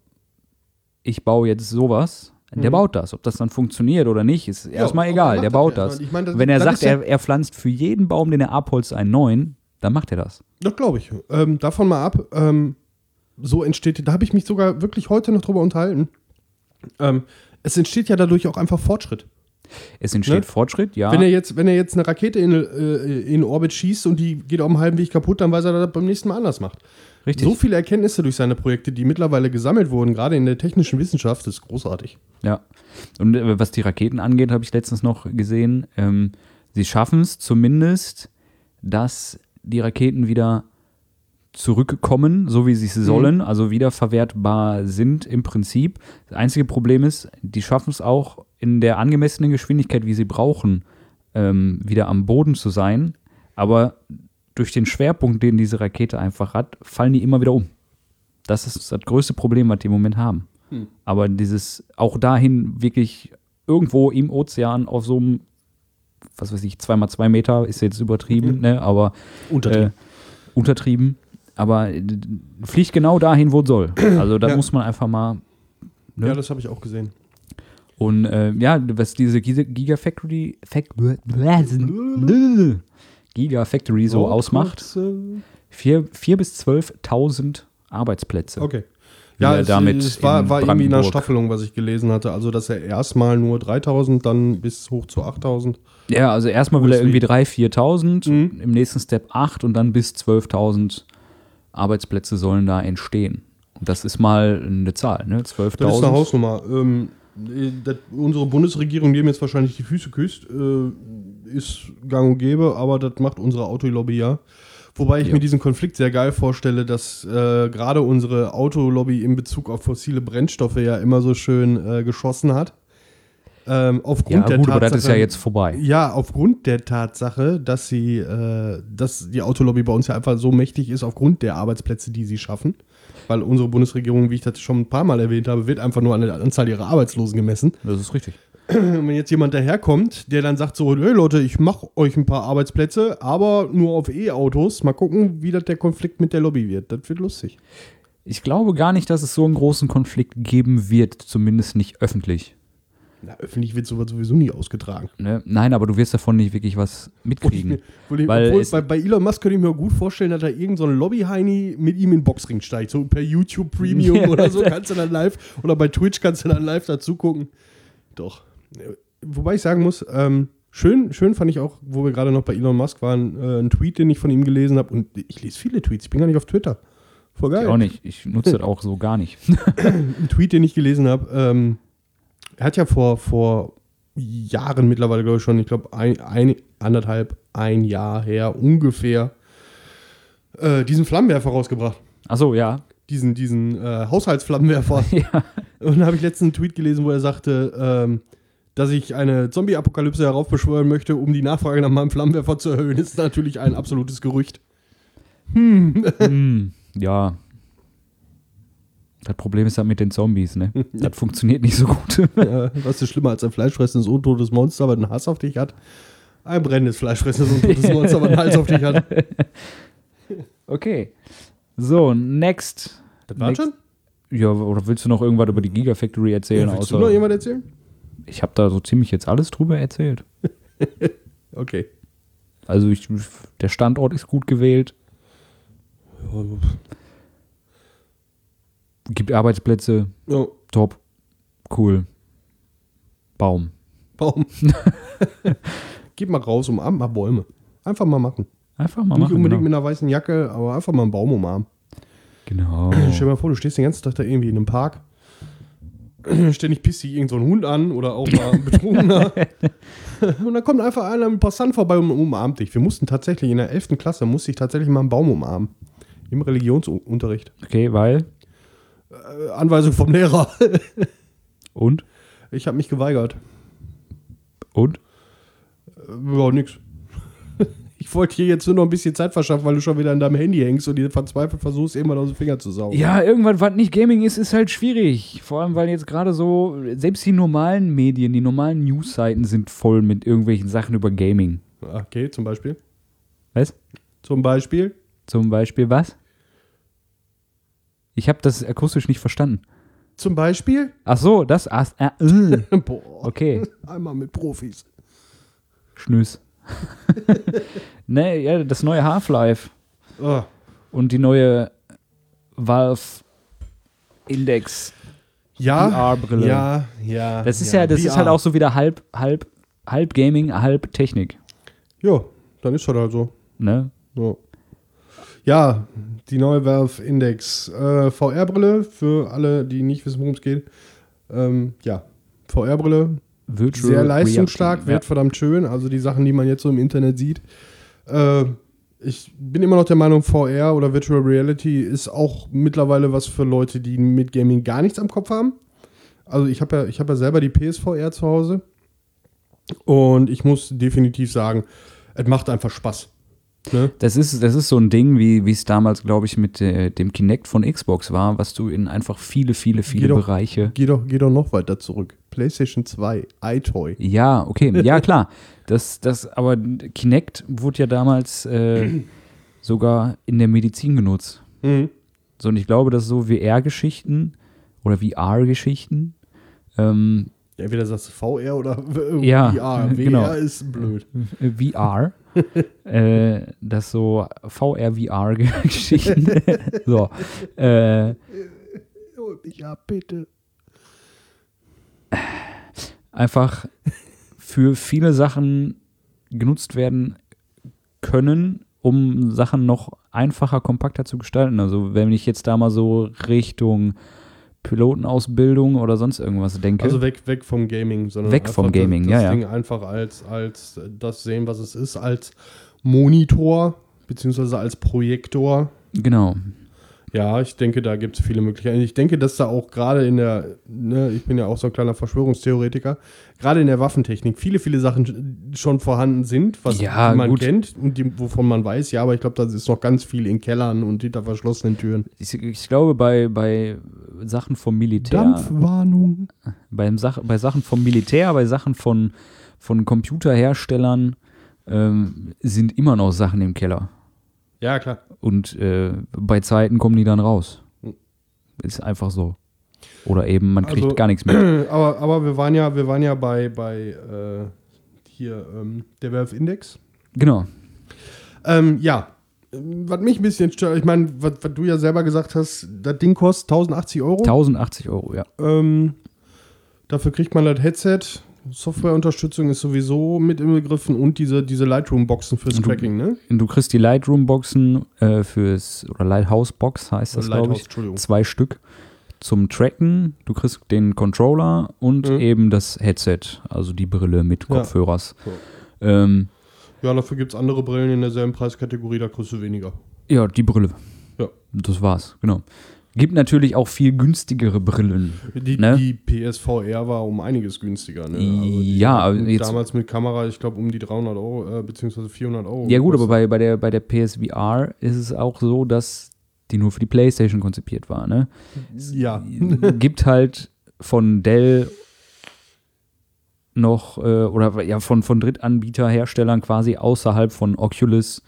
ich baue jetzt sowas, der baut das. Ob das dann funktioniert oder nicht, ist erstmal egal. Der baut das. Ich meine, wenn er sagt, er pflanzt für jeden Baum, den er abholzt, einen neuen, dann macht er das. Das glaube ich. Davon mal ab, so entsteht, da habe ich mich sogar wirklich heute noch drüber unterhalten. Es entsteht ja dadurch auch einfach Fortschritt. Es entsteht Fortschritt, ja. Wenn er jetzt eine Rakete in Orbit schießt und die geht auf dem halben Weg kaputt, dann weiß er, dass er das beim nächsten Mal anders macht. Richtig. So viele Erkenntnisse durch seine Projekte, die mittlerweile gesammelt wurden, gerade in der technischen Wissenschaft, ist großartig. Ja. Und was die Raketen angeht, habe ich letztens noch gesehen, sie schaffen es zumindest, dass die Raketen wieder zurückkommen, so wie sie es sollen, also wiederverwertbar sind im Prinzip. Das einzige Problem ist, die schaffen es auch in der angemessenen Geschwindigkeit, wie sie brauchen, wieder am Boden zu sein. Aber durch den Schwerpunkt, den diese Rakete einfach hat, fallen die immer wieder um. Das ist das größte Problem, was die im Moment haben. Aber dieses auch dahin wirklich irgendwo im Ozean auf so einem, was weiß ich, 2x2 Meter, ist jetzt übertrieben, ne? Aber untertrieben. Aber fliegt genau dahin, wo es soll. Also da muss man einfach mal. Ne? Ja, das habe ich auch gesehen. Und was diese Gigafactory so ausmacht, 4.000 bis 12.000 Arbeitsplätze. Okay. die Ja, er damit es war in irgendwie in der Brandenburg- Staffelung, was ich gelesen hatte. Also, dass er erstmal nur 3.000, dann bis hoch zu 8.000. Ja, also erstmal will er irgendwie Deswegen. 3.000, 4.000, im nächsten Step 8 und dann bis 12.000 Arbeitsplätze sollen da entstehen. Und das ist mal eine Zahl, ne? 12.000. Das ist eine Hausnummer. Unsere Bundesregierung, die ihm jetzt wahrscheinlich die Füße küsst, ist gang und gäbe, aber das macht unsere Autolobby ja. Wobei ich mir diesen Konflikt sehr geil vorstelle, dass gerade unsere Autolobby in Bezug auf fossile Brennstoffe ja immer so schön geschossen hat. Aufgrund ja, gut, aber das ist ja jetzt vorbei. Ja, aufgrund der Tatsache, dass die Autolobby bei uns ja einfach so mächtig ist, aufgrund der Arbeitsplätze, die sie schaffen. Weil unsere Bundesregierung, wie ich das schon ein paar Mal erwähnt habe, wird einfach nur an der Anzahl ihrer Arbeitslosen gemessen. Das ist richtig. Und wenn jetzt jemand daherkommt, der dann sagt so, hey Leute, ich mache euch ein paar Arbeitsplätze, aber nur auf E-Autos, mal gucken, wie das der Konflikt mit der Lobby wird. Das wird lustig. Ich glaube gar nicht, dass es so einen großen Konflikt geben wird, zumindest nicht öffentlich. Na, öffentlich wird sowas sowieso nie ausgetragen. Ne? Nein, aber du wirst davon nicht wirklich was mitkriegen. Weil Bei Elon Musk könnte ich mir gut vorstellen, dass da irgend so ein Lobby-Heini mit ihm in den Boxring steigt. So per YouTube Premium Ja. oder so kannst du dann live, oder bei Twitch kannst du dann live dazu gucken. Doch. Wobei ich sagen muss, schön fand ich auch, wo wir gerade noch bei Elon Musk waren, einen Tweet, den ich von ihm gelesen habe. Und ich lese viele Tweets, ich bin gar nicht auf Twitter. Voll geil. ich auch nicht. Ich nutze das auch so gar nicht. Ein Tweet, den ich gelesen habe, er hat ja vor Jahren mittlerweile, glaube ich schon, ich glaube ein Jahr her ungefähr, diesen Flammenwerfer rausgebracht. Achso, ja. Diesen Haushaltsflammenwerfer. Ja. Und da habe ich letztens einen Tweet gelesen, wo er sagte, dass ich eine Zombie-Apokalypse heraufbeschwören möchte, um die Nachfrage nach meinem Flammenwerfer zu erhöhen. Das ist natürlich ein absolutes Gerücht. Ja. Das Problem ist halt mit den Zombies, ne? Das funktioniert nicht so gut. Was ist schlimmer als ein fleischfressendes, untotes Monster, was einen Hass auf dich hat? Ein brennendes, fleischfressendes, untotes Monster, was einen Hals auf dich hat. Okay. So, next. Das war schon? Ja, oder willst du noch irgendwas über die Gigafactory erzählen? Willst du noch jemand erzählen? Ich habe da so ziemlich jetzt alles drüber erzählt. Okay. Also der Standort ist gut gewählt. Gibt Arbeitsplätze. Ja. Top. Cool. Baum. Geht mal raus, umarmt mal Bäume. Einfach mal machen. Einfach mal Nicht machen. unbedingt Genau. mit einer weißen Jacke, aber einfach mal einen Baum umarmen. Genau. Stell dir mal vor, du stehst den ganzen Tag da irgendwie in einem Park. Ständig pisst dich irgend so ein Hund an oder auch mal ein Betrunkener. Und dann kommt einfach einer mit Passant vorbei und umarmt dich. Wir mussten tatsächlich in der 11. Klasse, musste ich tatsächlich mal einen Baum umarmen. Im Religionsunterricht. Okay, weil? Anweisung vom Lehrer. Und? Ich habe mich geweigert. Und? Ja, nix. Ich wollte hier jetzt nur noch ein bisschen Zeit verschaffen, weil du schon wieder an deinem Handy hängst und dir verzweifelt versuchst, irgendwann aus den Fingern zu saugen. Ja, irgendwann, was nicht Gaming ist, ist halt schwierig. Vor allem, weil jetzt gerade so, selbst die normalen Medien, die normalen Newsseiten sind voll mit irgendwelchen Sachen über Gaming. Okay, zum Beispiel. Was? Zum Beispiel. Zum Beispiel was? Ich habe das akustisch nicht verstanden. Zum Beispiel. Ach so, das. Boah. Okay. Einmal mit Profis. Schnüss. Ne, ja, das neue Half-Life Oh. und die neue Valve Index VR-Brille. Ja. Das ist das ist halt auch so wieder halb Gaming, halb Technik. Ja, dann ist das halt so. Ne? Ja, die neue Valve Index VR-Brille, für alle, die nicht wissen, worum es geht. Ja, VR-Brille, Virtual sehr leistungsstark, Reality, wird verdammt schön. Also die Sachen, die man jetzt so im Internet sieht. Ich bin immer noch der Meinung, VR oder Virtual Reality ist auch mittlerweile was für Leute, die mit Gaming gar nichts am Kopf haben. Also ich habe ja selber die PSVR zu Hause und ich muss definitiv sagen, es macht einfach Spaß. Ne? Das ist so ein Ding, wie es damals, glaube ich, mit dem Kinect von Xbox war, was du in einfach viele Bereiche. Geh doch noch weiter zurück. PlayStation 2, iToy. Ja, okay, ja klar. Aber Kinect wurde ja damals sogar in der Medizin genutzt. Mhm. So, und ich glaube, dass so VR-Geschichten oder VR-Geschichten Entweder sagst du VR oder ja, VR. VR genau. ist blöd. VR. Das so VR-VR-Geschichten. So. Ja, bitte. Einfach für viele Sachen genutzt werden können, um Sachen noch einfacher, kompakter zu gestalten. Also wenn ich jetzt da mal so Richtung Pilotenausbildung oder sonst irgendwas denke. Also weg vom Gaming, sondern weg vom Gaming, das Ding einfach als das sehen, was es ist, als Monitor beziehungsweise als Projektor. Genau. Ja, ich denke, da gibt es viele Möglichkeiten. Ich denke, dass da auch gerade ich bin ja auch so ein kleiner Verschwörungstheoretiker, gerade in der Waffentechnik viele Sachen schon vorhanden sind, die man kennt und wovon man weiß, ja, aber ich glaube, da ist noch ganz viel in Kellern und hinter verschlossenen Türen. Ich glaube, bei Sachen vom Militär. Dampfwarnung. Bei Sachen vom Militär, bei Sachen von Computerherstellern sind immer noch Sachen im Keller. Ja, klar. Und bei Zeiten kommen die dann raus. Ist einfach so. Oder eben, man kriegt gar nichts mehr. Aber wir waren ja bei der Valve Index. Genau. Ja. Was mich ein bisschen stört, ich meine, was du ja selber gesagt hast, das Ding kostet 1080 Euro. 1080 Euro, ja. Dafür kriegt man das Headset. Softwareunterstützung ist sowieso mit inbegriffen und diese Lightroom-Boxen fürs Tracking, ne? Du kriegst die Lightroom-Boxen oder Lighthouse-Box heißt das, glaube ich. 2 Stück zum Tracken. Du kriegst den Controller und eben das Headset, also die Brille mit Kopfhörers. Ja, so. Ja, dafür gibt es andere Brillen in derselben Preiskategorie, da kriegst du weniger. Ja, die Brille. Ja. Das war's, genau. Gibt natürlich auch viel günstigere Brillen. Die PSVR war um einiges günstiger. Ne? Also damals mit Kamera, ich glaube, um die 300 Euro, beziehungsweise 400 Euro. Ja gut, aber bei der PSVR ist es auch so, dass die nur für die PlayStation konzipiert war. Ne? Ja. Gibt halt von Dell noch, von Drittanbieterherstellern quasi außerhalb von Oculus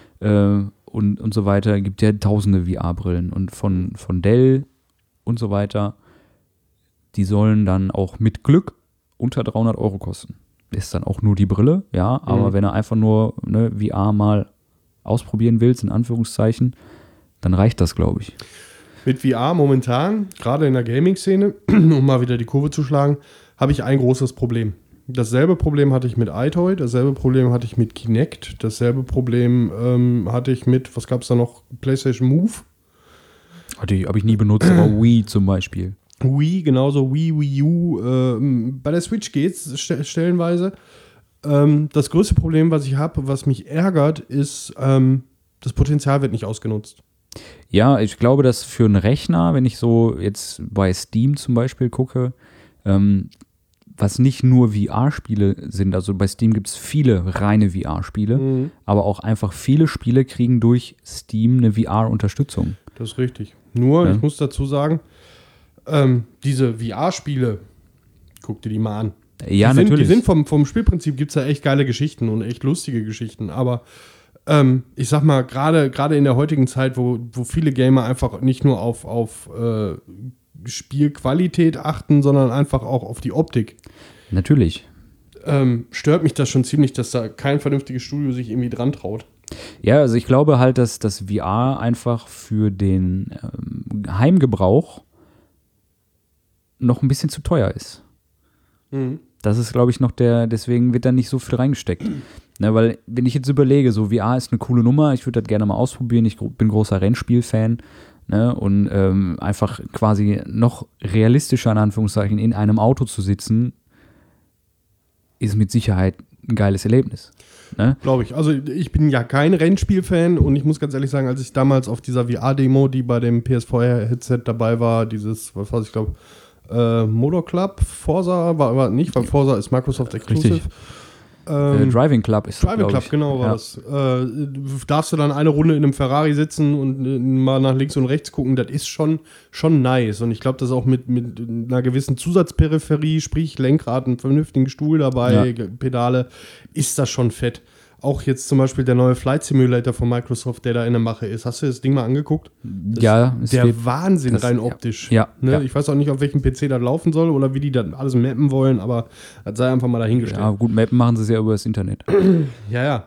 und so weiter, gibt ja tausende VR-Brillen und von Dell und so weiter, die sollen dann auch mit Glück unter 300 Euro kosten. Ist dann auch nur die Brille, ja, aber wenn du einfach nur VR mal ausprobieren willst, in Anführungszeichen, dann reicht das, glaube ich. Mit VR momentan, gerade in der Gaming-Szene, um mal wieder die Kurve zu schlagen, habe ich ein großes Problem. Dasselbe Problem hatte ich mit iToy, dasselbe Problem hatte ich mit Kinect, dasselbe Problem hatte ich mit, was gab es da noch, PlayStation Move. Habe ich nie benutzt, aber Wii zum Beispiel. Wii, genauso Wii U. Bei der Switch geht's stellenweise. Das größte Problem, was ich habe, was mich ärgert, ist, das Potenzial wird nicht ausgenutzt. Ja, ich glaube, dass für einen Rechner, wenn ich so jetzt bei Steam zum Beispiel gucke, was nicht nur VR-Spiele sind, also bei Steam gibt es viele reine VR-Spiele, aber auch einfach viele Spiele kriegen durch Steam eine VR-Unterstützung. Das ist richtig. Nur, ich muss dazu sagen, diese VR-Spiele, guck dir die mal an. Ja, natürlich. Die sind vom Spielprinzip, gibt es da echt geile Geschichten und echt lustige Geschichten, aber ich sag mal, gerade in der heutigen Zeit, wo viele Gamer einfach nicht nur auf Spielqualität achten, sondern einfach auch auf die Optik. Natürlich. Stört mich das schon ziemlich, dass da kein vernünftiges Studio sich irgendwie dran traut. Ja, also ich glaube halt, dass das VR einfach für den Heimgebrauch noch ein bisschen zu teuer ist. Das ist, glaube ich, noch deswegen wird da nicht so viel reingesteckt. Ne, weil, wenn ich jetzt überlege, so VR ist eine coole Nummer, ich würde das gerne mal ausprobieren, ich bin großer Rennspiel-Fan, ne, und einfach quasi noch realistischer, in Anführungszeichen, in einem Auto zu sitzen, ist mit Sicherheit ein geiles Erlebnis. Ne? Glaube ich. Also ich bin ja kein Rennspiel-Fan und ich muss ganz ehrlich sagen, als ich damals auf dieser VR-Demo, die bei dem PSVR-Headset dabei war, dieses, was weiß ich, glaube, Motor Club, Forza, war nicht, weil Forza ist Microsoft Exclusive. Richtig. Driving Club ist das, Driving Club, ich. genau war das. Darfst du dann eine Runde in einem Ferrari sitzen und mal nach links und rechts gucken, das ist schon nice. Und ich glaube, das auch mit einer gewissen Zusatzperipherie, sprich Lenkrad, einen vernünftigen Stuhl dabei, Pedale, ist das schon fett. Auch jetzt zum Beispiel der neue Flight Simulator von Microsoft, der da in der Mache ist. Hast du das Ding mal angeguckt? Der Wahnsinn rein optisch. Ja, ne? ja. Ich weiß auch nicht, auf welchem PC das laufen soll oder wie die das alles mappen wollen, aber das sei einfach mal dahingestellt. Ja, gut, Mappen machen sie es ja über das Internet. Ja.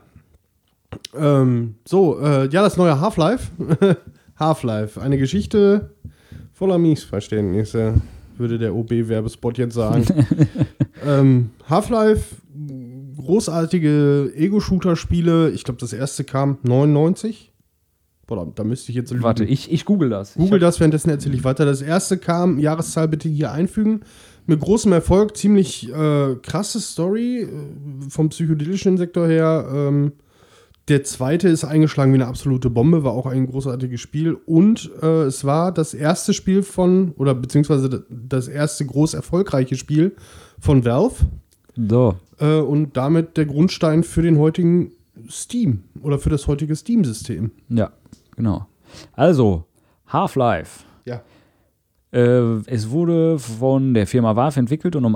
Das neue Half-Life. Half-Life, eine Geschichte voller Missverständnisse, würde der OB-Werbespot jetzt sagen. Half-Life, großartige Ego-Shooter-Spiele. Ich glaube, das erste kam 99. Boah, da müsste ich jetzt lügen. Warte, ich google das. Google das, währenddessen erzähle ich weiter. Das erste kam, Jahreszahl bitte hier einfügen. Mit großem Erfolg, ziemlich krasse Story vom psychedelischen Sektor her. Der zweite ist eingeschlagen wie eine absolute Bombe, war auch ein großartiges Spiel. Und es war das erste Spiel beziehungsweise das erste groß erfolgreiche Spiel von Valve. So. Und damit der Grundstein für den heutigen Steam oder für das heutige Steam-System. Ja, genau. Also, Half-Life. Ja. Es wurde von der Firma Valve entwickelt und am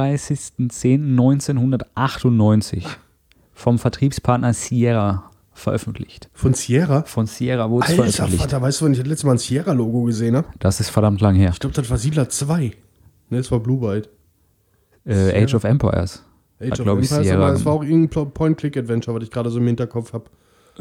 31.10.1998 vom Vertriebspartner Sierra veröffentlicht. Von Sierra? Von Sierra wurde es Alter veröffentlicht. Vater, weißt du, wann ich das letzte Mal ein Sierra-Logo gesehen habe? Das ist verdammt lang her. Ich glaube, das war Siedler 2. Ne, das war Blue Byte. Age of Empires. Age of glaube ich, Empires, Sierra. aber es war auch irgendein Point-Click-Adventure, was ich gerade so im Hinterkopf habe.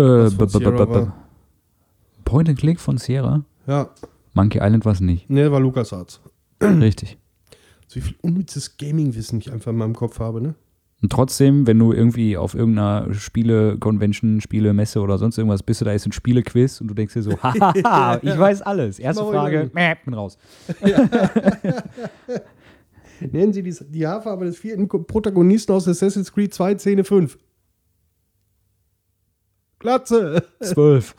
Point and Click von Sierra? Ja. Monkey Island war es nicht. Ne, war LucasArts. Richtig. So wie viel unnützes Gaming-Wissen ich einfach in meinem Kopf habe, ne? Und trotzdem, wenn du irgendwie auf irgendeiner Spiele-Convention, Spiele-Messe oder sonst irgendwas bist, da ist ein Spiele-Quiz und du denkst dir so, haha, ich weiß alles. Erste Frage, bin raus. Nennen Sie die Haarfarbe des vierten Protagonisten aus Assassin's Creed 2, Szene 5. Glatze. 12.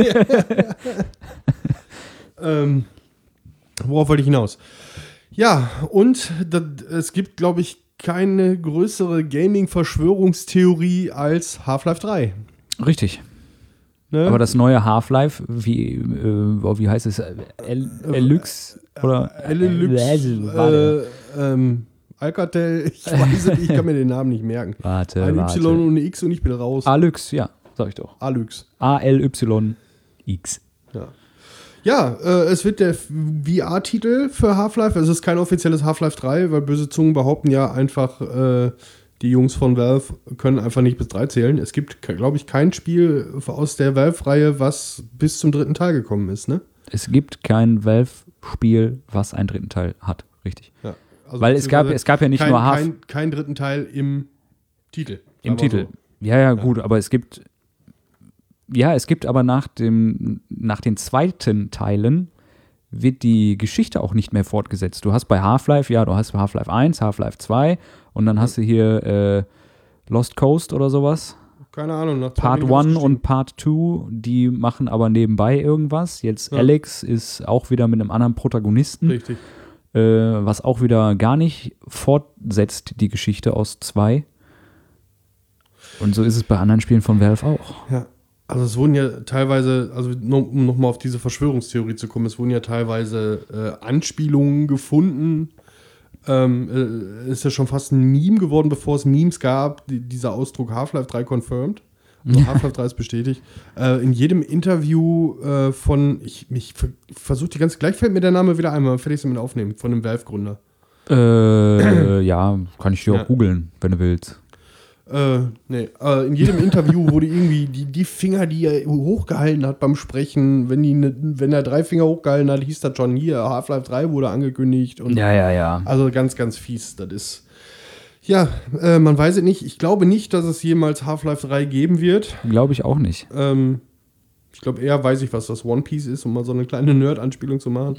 Worauf wollte ich hinaus? Ja, und es gibt, glaube ich, keine größere Gaming-Verschwörungstheorie als Half-Life 3. Richtig. Ne? Aber das neue Half-Life, wie heißt es? Elyx? Oder? Alcatel, ich weiß es nicht, ich kann mir den Namen nicht merken. Warte. Ein Y und eine X und ich bin raus. Alyx, ja, sag ich doch. Alyx. A-L-Y-X. Ja, es wird der VR-Titel für Half-Life. Es ist kein offizielles Half-Life 3, weil böse Zungen behaupten ja einfach, die Jungs von Valve können einfach nicht bis 3 zählen. Es gibt, glaube ich, kein Spiel aus der Valve-Reihe, was bis zum 3. Teil gekommen ist, ne? Es gibt kein Valve-Spiel, was einen 3. Teil hat, richtig. Ja, also weil es gab ja nicht nur kein 3. Teil im Titel. Im Titel. So. Ja, gut, aber es gibt aber nach den zweiten Teilen wird die Geschichte auch nicht mehr fortgesetzt. Du hast bei Half-Life, du hast Half-Life 1, Half-Life 2 und dann hast du hier Lost Coast oder sowas. Keine Ahnung. Part 1 und Part 2, die machen aber nebenbei irgendwas. Jetzt Alex ist auch wieder mit einem anderen Protagonisten. Richtig. Was auch wieder gar nicht fortsetzt, die Geschichte aus 2. Und so ist es bei anderen Spielen von Valve auch. Ja. Also es wurden ja teilweise, um nochmal auf diese Verschwörungstheorie zu kommen, es wurden ja teilweise Anspielungen gefunden. Ist ja schon fast ein Meme geworden, bevor es Memes gab, dieser Ausdruck Half-Life 3 confirmed. Also Half-Life 3 ist bestätigt. In jedem Interview ich versuche die ganze, gleich fällt mir der Name wieder einmal, fertig damit aufnehmen, von einem Valve-Gründer. Ja, kann ich dir auch googeln, wenn du willst. In jedem Interview wurde irgendwie die Finger, die er hochgehalten hat beim Sprechen, wenn er 3 Finger hochgehalten hat, hieß das schon hier, Half-Life 3 wurde angekündigt. Und ja. Also ganz, ganz fies, das ist. Ja, man weiß es nicht. Ich glaube nicht, dass es jemals Half-Life 3 geben wird. Glaube ich auch nicht. Ich glaube eher weiß ich, was das One Piece ist, um mal so eine kleine Nerd-Anspielung zu machen.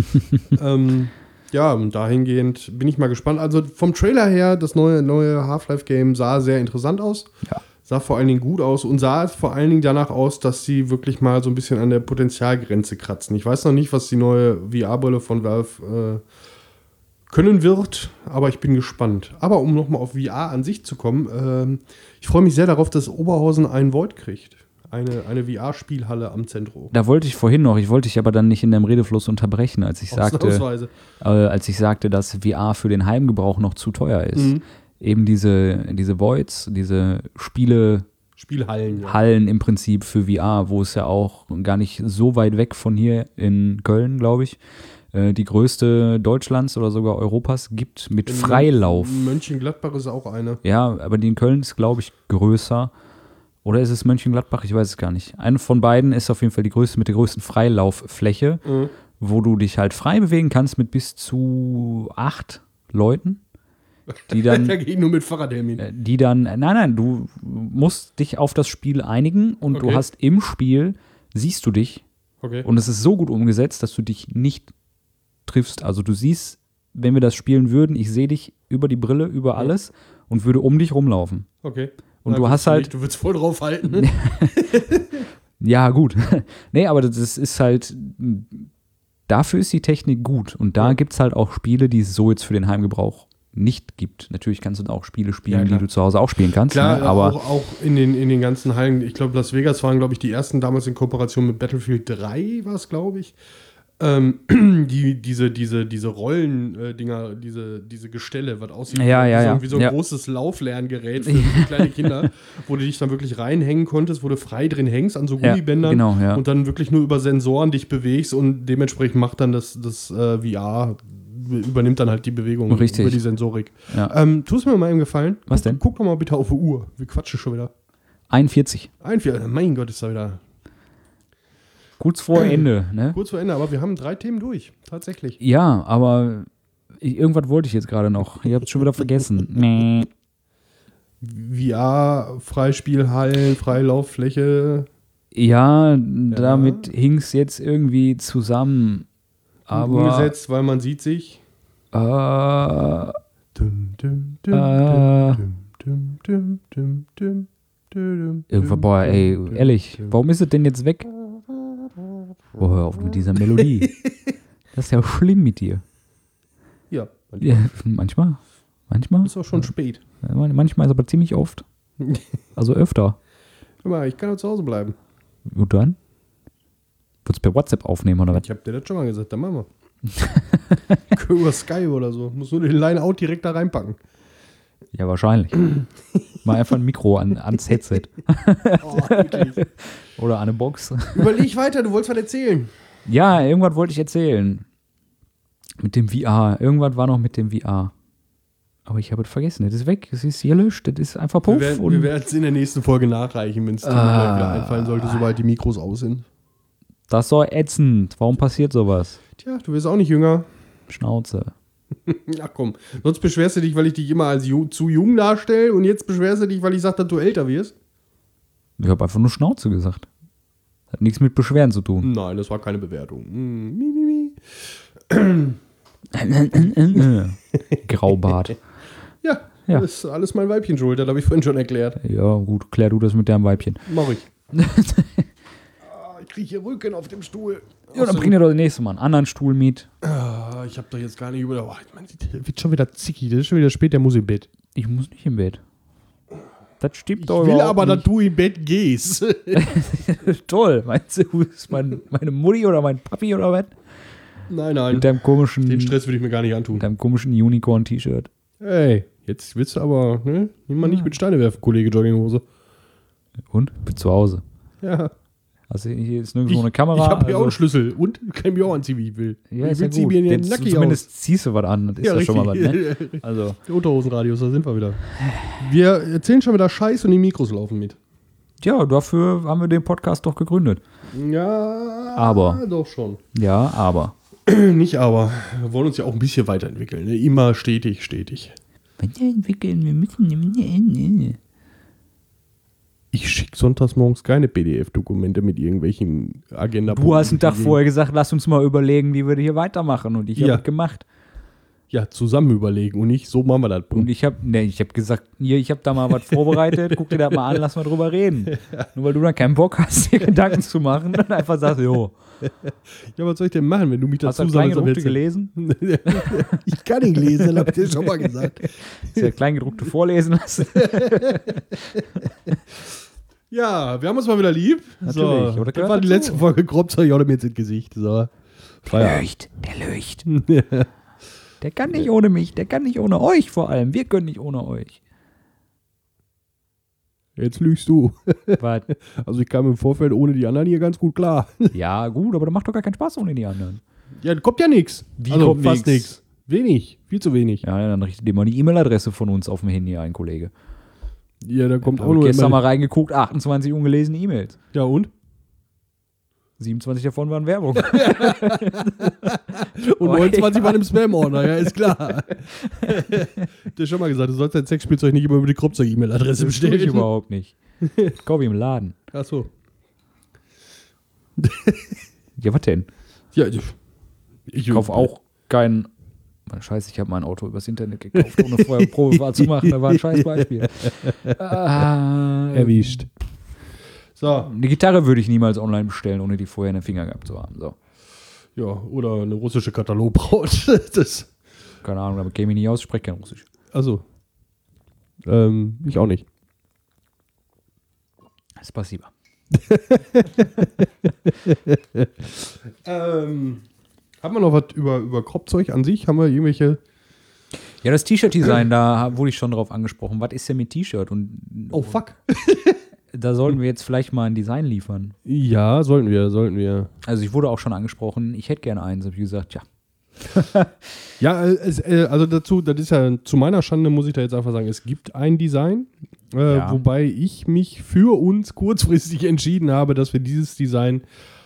Ja, dahingehend bin ich mal gespannt. Also vom Trailer her, das neue Half-Life-Game sah sehr interessant aus. Ja. Sah vor allen Dingen gut aus und sah vor allen Dingen danach aus, dass sie wirklich mal so ein bisschen an der Potenzialgrenze kratzen. Ich weiß noch nicht, was die neue VR-Brille von Valve können wird, aber ich bin gespannt. Aber um nochmal auf VR an sich zu kommen, ich freue mich sehr darauf, dass Oberhausen einen Void kriegt. Eine VR-Spielhalle am Zentrum. Da wollte ich vorhin noch, ich wollte dich aber dann nicht in deinem Redefluss unterbrechen, als ich sagte, dass VR für den Heimgebrauch noch zu teuer ist. Eben diese Voids, diese Spielhallen Hallen im Prinzip für VR, wo es ja auch gar nicht so weit weg von hier in Köln, glaube ich, die größte Deutschlands oder sogar Europas gibt mit Freilauf. Mönchengladbach ist auch eine. Ja, aber die in Köln ist, glaube ich, größer. Oder ist es Mönchengladbach? Ich weiß es gar nicht. Eine von beiden ist auf jeden Fall die größte mit der größten Freilauffläche, wo du dich halt frei bewegen kannst mit bis zu 8 Leuten. Die dann, da gehe ich nur mit Fahrradhelm hin. Die dann, nein, du musst dich auf das Spiel einigen und du hast im Spiel, siehst du dich. Okay. Und es ist so gut umgesetzt, dass du dich nicht triffst. Also du siehst, wenn wir das spielen würden, ich sehe dich über die Brille, über alles und würde um dich rumlaufen. Okay. Und du hast halt. Du würdest voll drauf halten. Ja, gut. Nee, aber das ist halt. Dafür ist die Technik gut. Und da gibt es halt auch Spiele, die es so jetzt für den Heimgebrauch nicht gibt. Natürlich kannst du da auch Spiele spielen, die du zu Hause auch spielen kannst. Klar, ne? Aber auch in den ganzen Hallen. Ich glaube, Las Vegas waren, glaube ich, die ersten damals in Kooperation mit Battlefield 3, war es, glaube ich. Diese Rollen-Dinger, diese Gestelle, was aussieht wie so ein großes Lauflerngerät für kleine Kinder, wo du dich dann wirklich reinhängen konntest, wo du frei drin hängst an so Gummibändern und dann wirklich nur über Sensoren dich bewegst und dementsprechend macht dann das VR, übernimmt dann halt die Bewegung über die Sensorik. Ja. Tust mir mal einen Gefallen. Was denn? Guck doch mal bitte auf die Uhr. Wir quatschen schon wieder. 41. Mein Gott, ist da wieder... Kurz vor Ende, ne? Kurz vor Ende, aber wir haben 3 Themen durch, tatsächlich. Ja, aber irgendwas wollte ich jetzt gerade noch. Ich habe es schon wieder vergessen. VR, Freispielhallen, Freilauffläche. Ja, damit hing es jetzt irgendwie zusammen. Aber umgesetzt, weil man sieht sich. Irgendwann, boah, ey, ehrlich, warum ist es denn jetzt weg? Oh, hör auf mit dieser Melodie. Das ist ja schlimm mit dir. Ja. Manchmal. Ist auch schon spät. Manchmal ist aber ziemlich oft. Also öfter. Guck mal, ich kann auch zu Hause bleiben. Und dann? Würdest du per WhatsApp aufnehmen oder was? Ich hab dir das schon mal gesagt, dann machen wir. Über Skype oder so. Muss nur den Line-Out direkt da reinpacken. Ja, wahrscheinlich. Mal einfach ein Mikro ans Headset. Oder an eine Box. Überleg weiter, du wolltest was erzählen. Ja, irgendwas wollte ich erzählen. Mit dem VR. Irgendwas war noch mit dem VR. Aber ich habe es vergessen. Das ist weg. Es ist hier gelöscht. Das ist einfach puff. Wir werden es in der nächsten Folge nachreichen, wenn es dir wieder einfallen sollte, sobald die Mikros aus sind. Das ist so ätzend. Warum passiert sowas? Tja, du wirst auch nicht jünger. Schnauze. Ach komm, sonst beschwerst du dich, weil ich dich immer als zu jung darstelle und jetzt beschwerst du dich, weil ich sage, dass du älter wirst? Ich habe einfach nur Schnauze gesagt. Hat nichts mit Beschweren zu tun. Nein, das war keine Bewertung. Graubart. Ja, das ist alles mein Weibchen schuld, das habe ich vorhin schon erklärt. Ja, gut, klär du das mit deinem Weibchen. Mach ich. Ich kriege hier Rücken auf dem Stuhl. Ja, dann bring dir doch das nächste Mal einen anderen Stuhl mit. Ich habe doch jetzt gar nicht über... Oh, ich meine, das wird schon wieder zickig. Das ist schon wieder spät, der muss im Bett. Ich muss nicht im Bett. Das stimmt doch. Ich will aber, dass du im Bett gehst. Toll. Meinst du, ist meine Mutti oder mein Papi oder was? Nein. Mit deinem komischen... Den Stress würde ich mir gar nicht antun. Mit deinem komischen Unicorn-T-Shirt. Ey, jetzt willst du aber... Ne? Nimm mal nicht mit Steine werfen, Kollege Jogginghose. Und? Bin zu Hause. Ja. Also hier ist nirgendwo eine Kamera. Ich habe hier auch einen Schlüssel und kann mir auch anziehen, wie ich will. Ja, ich will zieh mir den Nacki zumindest aus. ziehst du was an, das ist ja schon mal was, ne? Also. Der Unterhosenradius, da sind wir wieder. Wir erzählen schon wieder Scheiß und die Mikros laufen mit. Ja, dafür haben wir den Podcast doch gegründet. Ja, aber. Doch schon. Ja, aber. Nicht aber. Wir wollen uns ja auch ein bisschen weiterentwickeln. Ne? Immer stetig. Weiterentwickeln, wir müssen... Ich schicke sonntags morgens keine PDF-Dokumente mit irgendwelchen Agenda-Punkten. Du hast einen Tag vorher gesagt, lass uns mal überlegen, wie wir hier weitermachen. Und ich habe es gemacht. Ja, zusammen überlegen und nicht, so machen wir das. Und ich habe gesagt, hier, ich habe da mal was vorbereitet, guck dir das mal an, lass mal drüber reden. Nur weil du dann keinen Bock hast, dir Gedanken zu machen und einfach sagst, jo, Ja, was soll ich denn machen, wenn du mich Hast du dazu das Kleingedruckte gelesen? Ich kann nicht lesen, hab ich dir schon mal gesagt. Hast du das Kleingedruckte vorlesen lassen? Ja, wir haben uns mal wieder lieb. Natürlich, So, oder das war die dazu? letzte Folge Kropzeug, auch mir jetzt ins Gesicht. So. Feierabend. Der Leucht. Der kann nicht ohne mich, der kann nicht ohne euch vor allem. Wir können nicht ohne euch. Jetzt lügst du. Was? Also ich kam im Vorfeld ohne die anderen hier ganz gut klar. Ja, gut, aber das macht doch gar keinen Spaß ohne die anderen. Ja, kommt ja nichts. Wie Also kommt fast nix? nichts. Wenig, viel zu wenig. Ja, dann richtet dir mal die E-Mail-Adresse von uns auf dem Handy ein, Kollege. Ja, da kommt auch Hab nur gestern immer... mal reingeguckt, 28 ungelesene E-Mails. Ja und? 27 davon waren Werbung. Und 29 waren im Spam-Ordner, ja, ist klar. Du hast schon mal gesagt, du sollst dein Sexspielzeug nicht immer über die Kropzeug-E-Mail-Adresse Das tue ich bestellen. überhaupt nicht. Ich kaufe im Laden. Ach so. Ja, was denn? Ja, ich Ich kaufe auch kein... Mann, Scheiße, ich habe mein Auto übers Internet gekauft, ohne vorher Probefahrt zu machen. Das war ein scheiß Beispiel. Erwischt. So. Eine Gitarre würde ich niemals online bestellen, ohne die vorher in den Finger gehabt zu haben. So. Ja, oder eine russische Katalogbraut. Das. Keine Ahnung, damit käme ich nicht aus, ich spreche kein Russisch. Also. Ich auch nicht. Spasiba. Haben wir noch was über Kropzeug an sich? Haben wir irgendwelche... Ja, das T-Shirt-Design, da wurde ich schon drauf angesprochen. Was ist denn mit T-Shirt? Und Oh, fuck. da sollten wir jetzt vielleicht mal ein Design liefern. Ja, sollten wir. Also ich wurde auch schon angesprochen, ich hätte gerne eins. Hab ich gesagt, ja. Ja, also dazu, das ist ja zu meiner Schande, muss ich da jetzt einfach sagen, es gibt ein Design, Ja. wobei ich mich für uns kurzfristig entschieden habe, dass wir dieses Design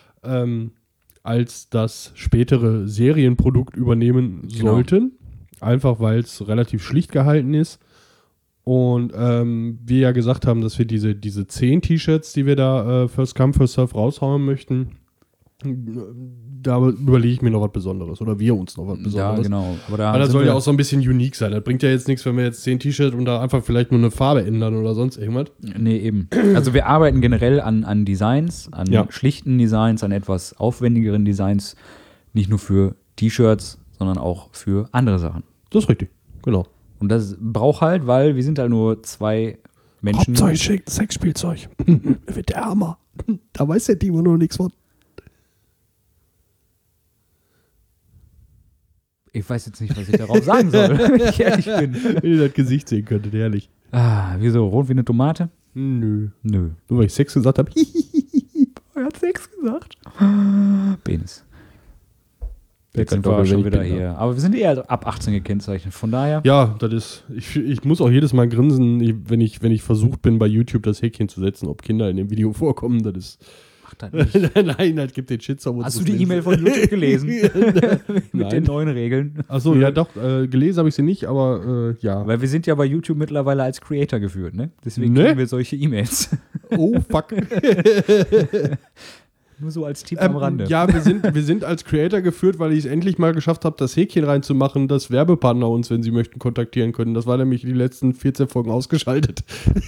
als das spätere Serienprodukt übernehmen Genau. sollten. Einfach weil es relativ schlicht gehalten ist. Und wir ja gesagt haben, dass wir diese 10 T-Shirts, die wir da First Come, First Serve raushauen möchten, da überlege ich mir noch was Besonderes. Oder wir uns noch was Besonderes. Ja, genau. Aber da Weil das sind soll wir- ja auch so ein bisschen unique sein. Das bringt ja jetzt nichts, wenn wir jetzt 10 T-Shirts und da einfach vielleicht nur eine Farbe ändern oder sonst irgendwas. Nee, eben. Also wir arbeiten generell an Designs, an Ja. schlichten Designs, an etwas aufwendigeren Designs. Nicht nur für T-Shirts, sondern auch für andere Sachen. Das ist richtig, genau. Und das braucht halt, weil wir sind halt nur 2 Menschen. Hauptzeug, Sexspielzeug. Wird der Hammer. Da weiß der Timo noch nichts von. Ich weiß jetzt nicht, was ich darauf sagen soll, wenn ich ehrlich bin. Wenn ihr das Gesicht sehen könntet, ehrlich. Ah, wieso? Rot wie eine Tomate? Nö. Nö. Nur weil ich Sex gesagt habe. Er hat Sex gesagt. Penis. Wer Jetzt kann sind doch, wir wenn schon ich wieder bin, hier. Aber wir sind eher ab 18 gekennzeichnet. Von daher. Ja, das ist. Ich muss auch jedes Mal grinsen, wenn ich versucht bin, bei YouTube das Häkchen zu setzen, ob Kinder in dem Video vorkommen. Das ist. Mach das nicht. Nein, das gibt den Shitstorm. Hast du die E-Mail von YouTube gelesen? Mit Nein. den neuen Regeln? Achso, ja doch, gelesen habe ich sie nicht, aber ja. Weil wir sind ja bei YouTube mittlerweile als Creator geführt, ne? Deswegen Ne? kriegen wir solche E-Mails. Oh, fuck. Nur so als Tipp am Rande. Ja, wir sind als Creator geführt, weil ich es endlich mal geschafft habe, das Häkchen reinzumachen, dass Werbepartner uns, wenn sie möchten, kontaktieren können. Das war nämlich die letzten 14 Folgen ausgeschaltet.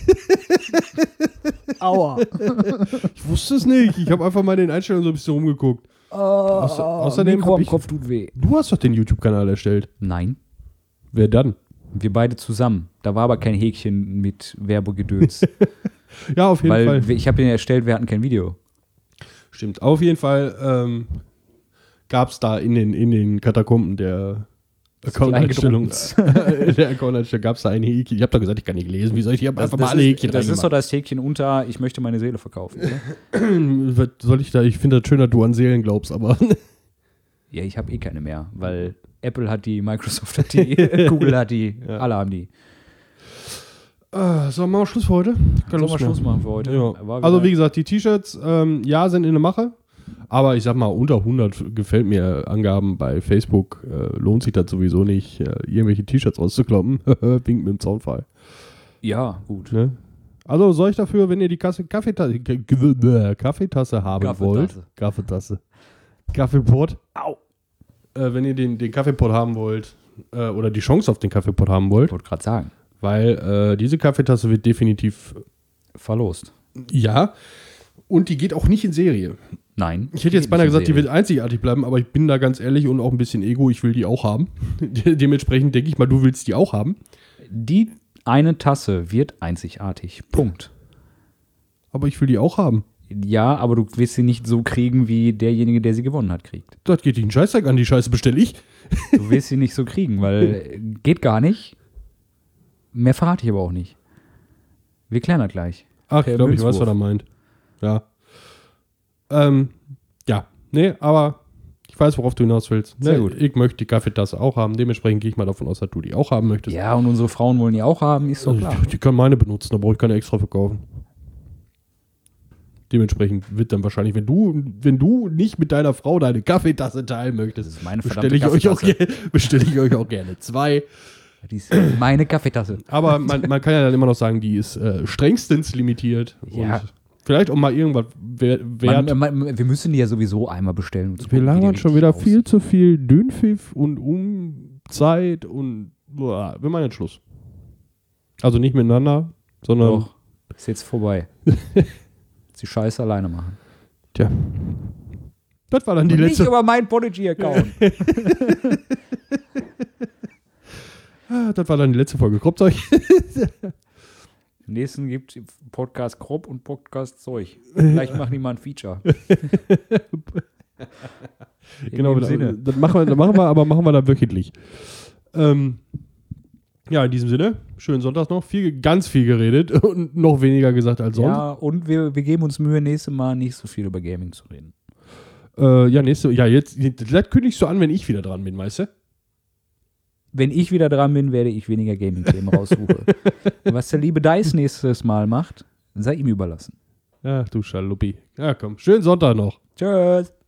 Aua. Ich wusste es nicht. Ich habe einfach mal in den Einstellungen so ein bisschen rumgeguckt. Außerdem Mikro hab am ich- Kopf tut weh. Du hast doch den YouTube-Kanal erstellt. Nein. Wer dann? Wir beide zusammen. Da war aber kein Häkchen mit Werbegedöns. Ja, auf jeden Fall. Weil ich habe ihn erstellt, wir hatten kein Video. Stimmt. Auf jeden Fall gab es da in den Katakomben der Account-Einstellung der Account-Einstellung gab es da ein Häkchen. Ich habe doch gesagt, ich kann nicht lesen. Wie soll ich hier einfach mal alle Häkchen Das ist doch reingemacht? das Häkchen unter, ich möchte meine Seele verkaufen. Oder? Was soll ich da? Ich finde das schön, dass du an Seelen glaubst, aber Ja, ich habe eh keine mehr, weil Apple hat die, Microsoft hat die, Google hat die, alle haben die. sollen wir mal Schluss für heute? Sollen wir Schluss machen für heute? Ja. War Also wieder- wie gesagt, die T-Shirts, ja, sind in der Mache. Aber ich sag mal, unter 100 gefällt mir Angaben bei Facebook. Lohnt sich das sowieso nicht, irgendwelche T-Shirts rauszukloppen. Wink mit dem Zaunfall. Ja, gut. Ne? Also sorgt dafür, wenn ihr die Kaffeetasse haben wollt. Kaffeetasse. Kaffeepot. Au. Wenn ihr den Kaffeepot haben wollt, oder die Chance auf den Kaffeepot haben wollt, Ich wollte gerade sagen. weil diese Kaffeetasse wird definitiv Verlost. ja. Und die geht auch nicht in Serie. Nein. Ich hätte jetzt beinahe gesagt, die wird einzigartig bleiben, aber ich bin da ganz ehrlich und auch ein bisschen Ego, ich will die auch haben. Dementsprechend denke ich mal, du willst die auch haben. Die eine Tasse wird einzigartig. Punkt. Aber ich will die auch haben. Ja, aber du wirst sie nicht so kriegen, wie derjenige, der sie gewonnen hat, kriegt. Das geht dich einen Scheißdreck an, die Scheiße bestelle ich. Du wirst sie nicht so kriegen, weil geht gar nicht. Mehr verrate ich aber auch nicht. Wir klären das gleich. Ach, ich glaube, ich weiß, was er meint. Ja. Ja. Nee, aber ich weiß, worauf du hinaus willst. Sehr gut. Ich möchte die Kaffeetasse auch haben. Dementsprechend gehe ich mal davon aus, dass du die auch haben möchtest. Ja, und unsere Frauen wollen die auch haben, ist doch klar. Die können meine benutzen, da brauche ich keine extra verkaufen. Dementsprechend wird dann wahrscheinlich, wenn du nicht mit deiner Frau deine Kaffeetasse teilen möchtest, Das ist meine bestelle ich euch auch gerne 2. Die ist meine Kaffeetasse. Aber man kann ja dann immer noch sagen, die ist strengstens limitiert. Ja. Und vielleicht auch mal irgendwas wert. Wir müssen die ja sowieso einmal bestellen. Wir labern schon wieder viel zu viel Dünnpfiff und Zeit und wir machen jetzt Schluss. Also nicht miteinander, sondern. Doch, ist jetzt vorbei. Die Scheiße alleine machen. Tja. Das war dann die letzte. Nicht über meinen Podigy-Account. Das war dann die letzte Folge. Kropfzeug. Im nächsten gibt es Podcast Krop und Podcast Zeug. Vielleicht machen die mal ein Feature. Genau, das machen wir, aber machen wir dann wöchentlich. Ja, in diesem Sinne, schönen Sonntag noch. Ganz viel geredet und noch weniger gesagt als sonst. Ja, und wir geben uns Mühe, nächstes Mal nicht so viel über Gaming zu reden. Jetzt, das kündigst du an, wenn ich wieder dran bin, weißt du? Wenn ich wieder dran bin, werde ich weniger Gaming-Themen raussuchen. Was der liebe Dice nächstes Mal macht, sei ihm überlassen. Ach du Schaluppi. Ja, komm. Schönen Sonntag noch. Tschüss.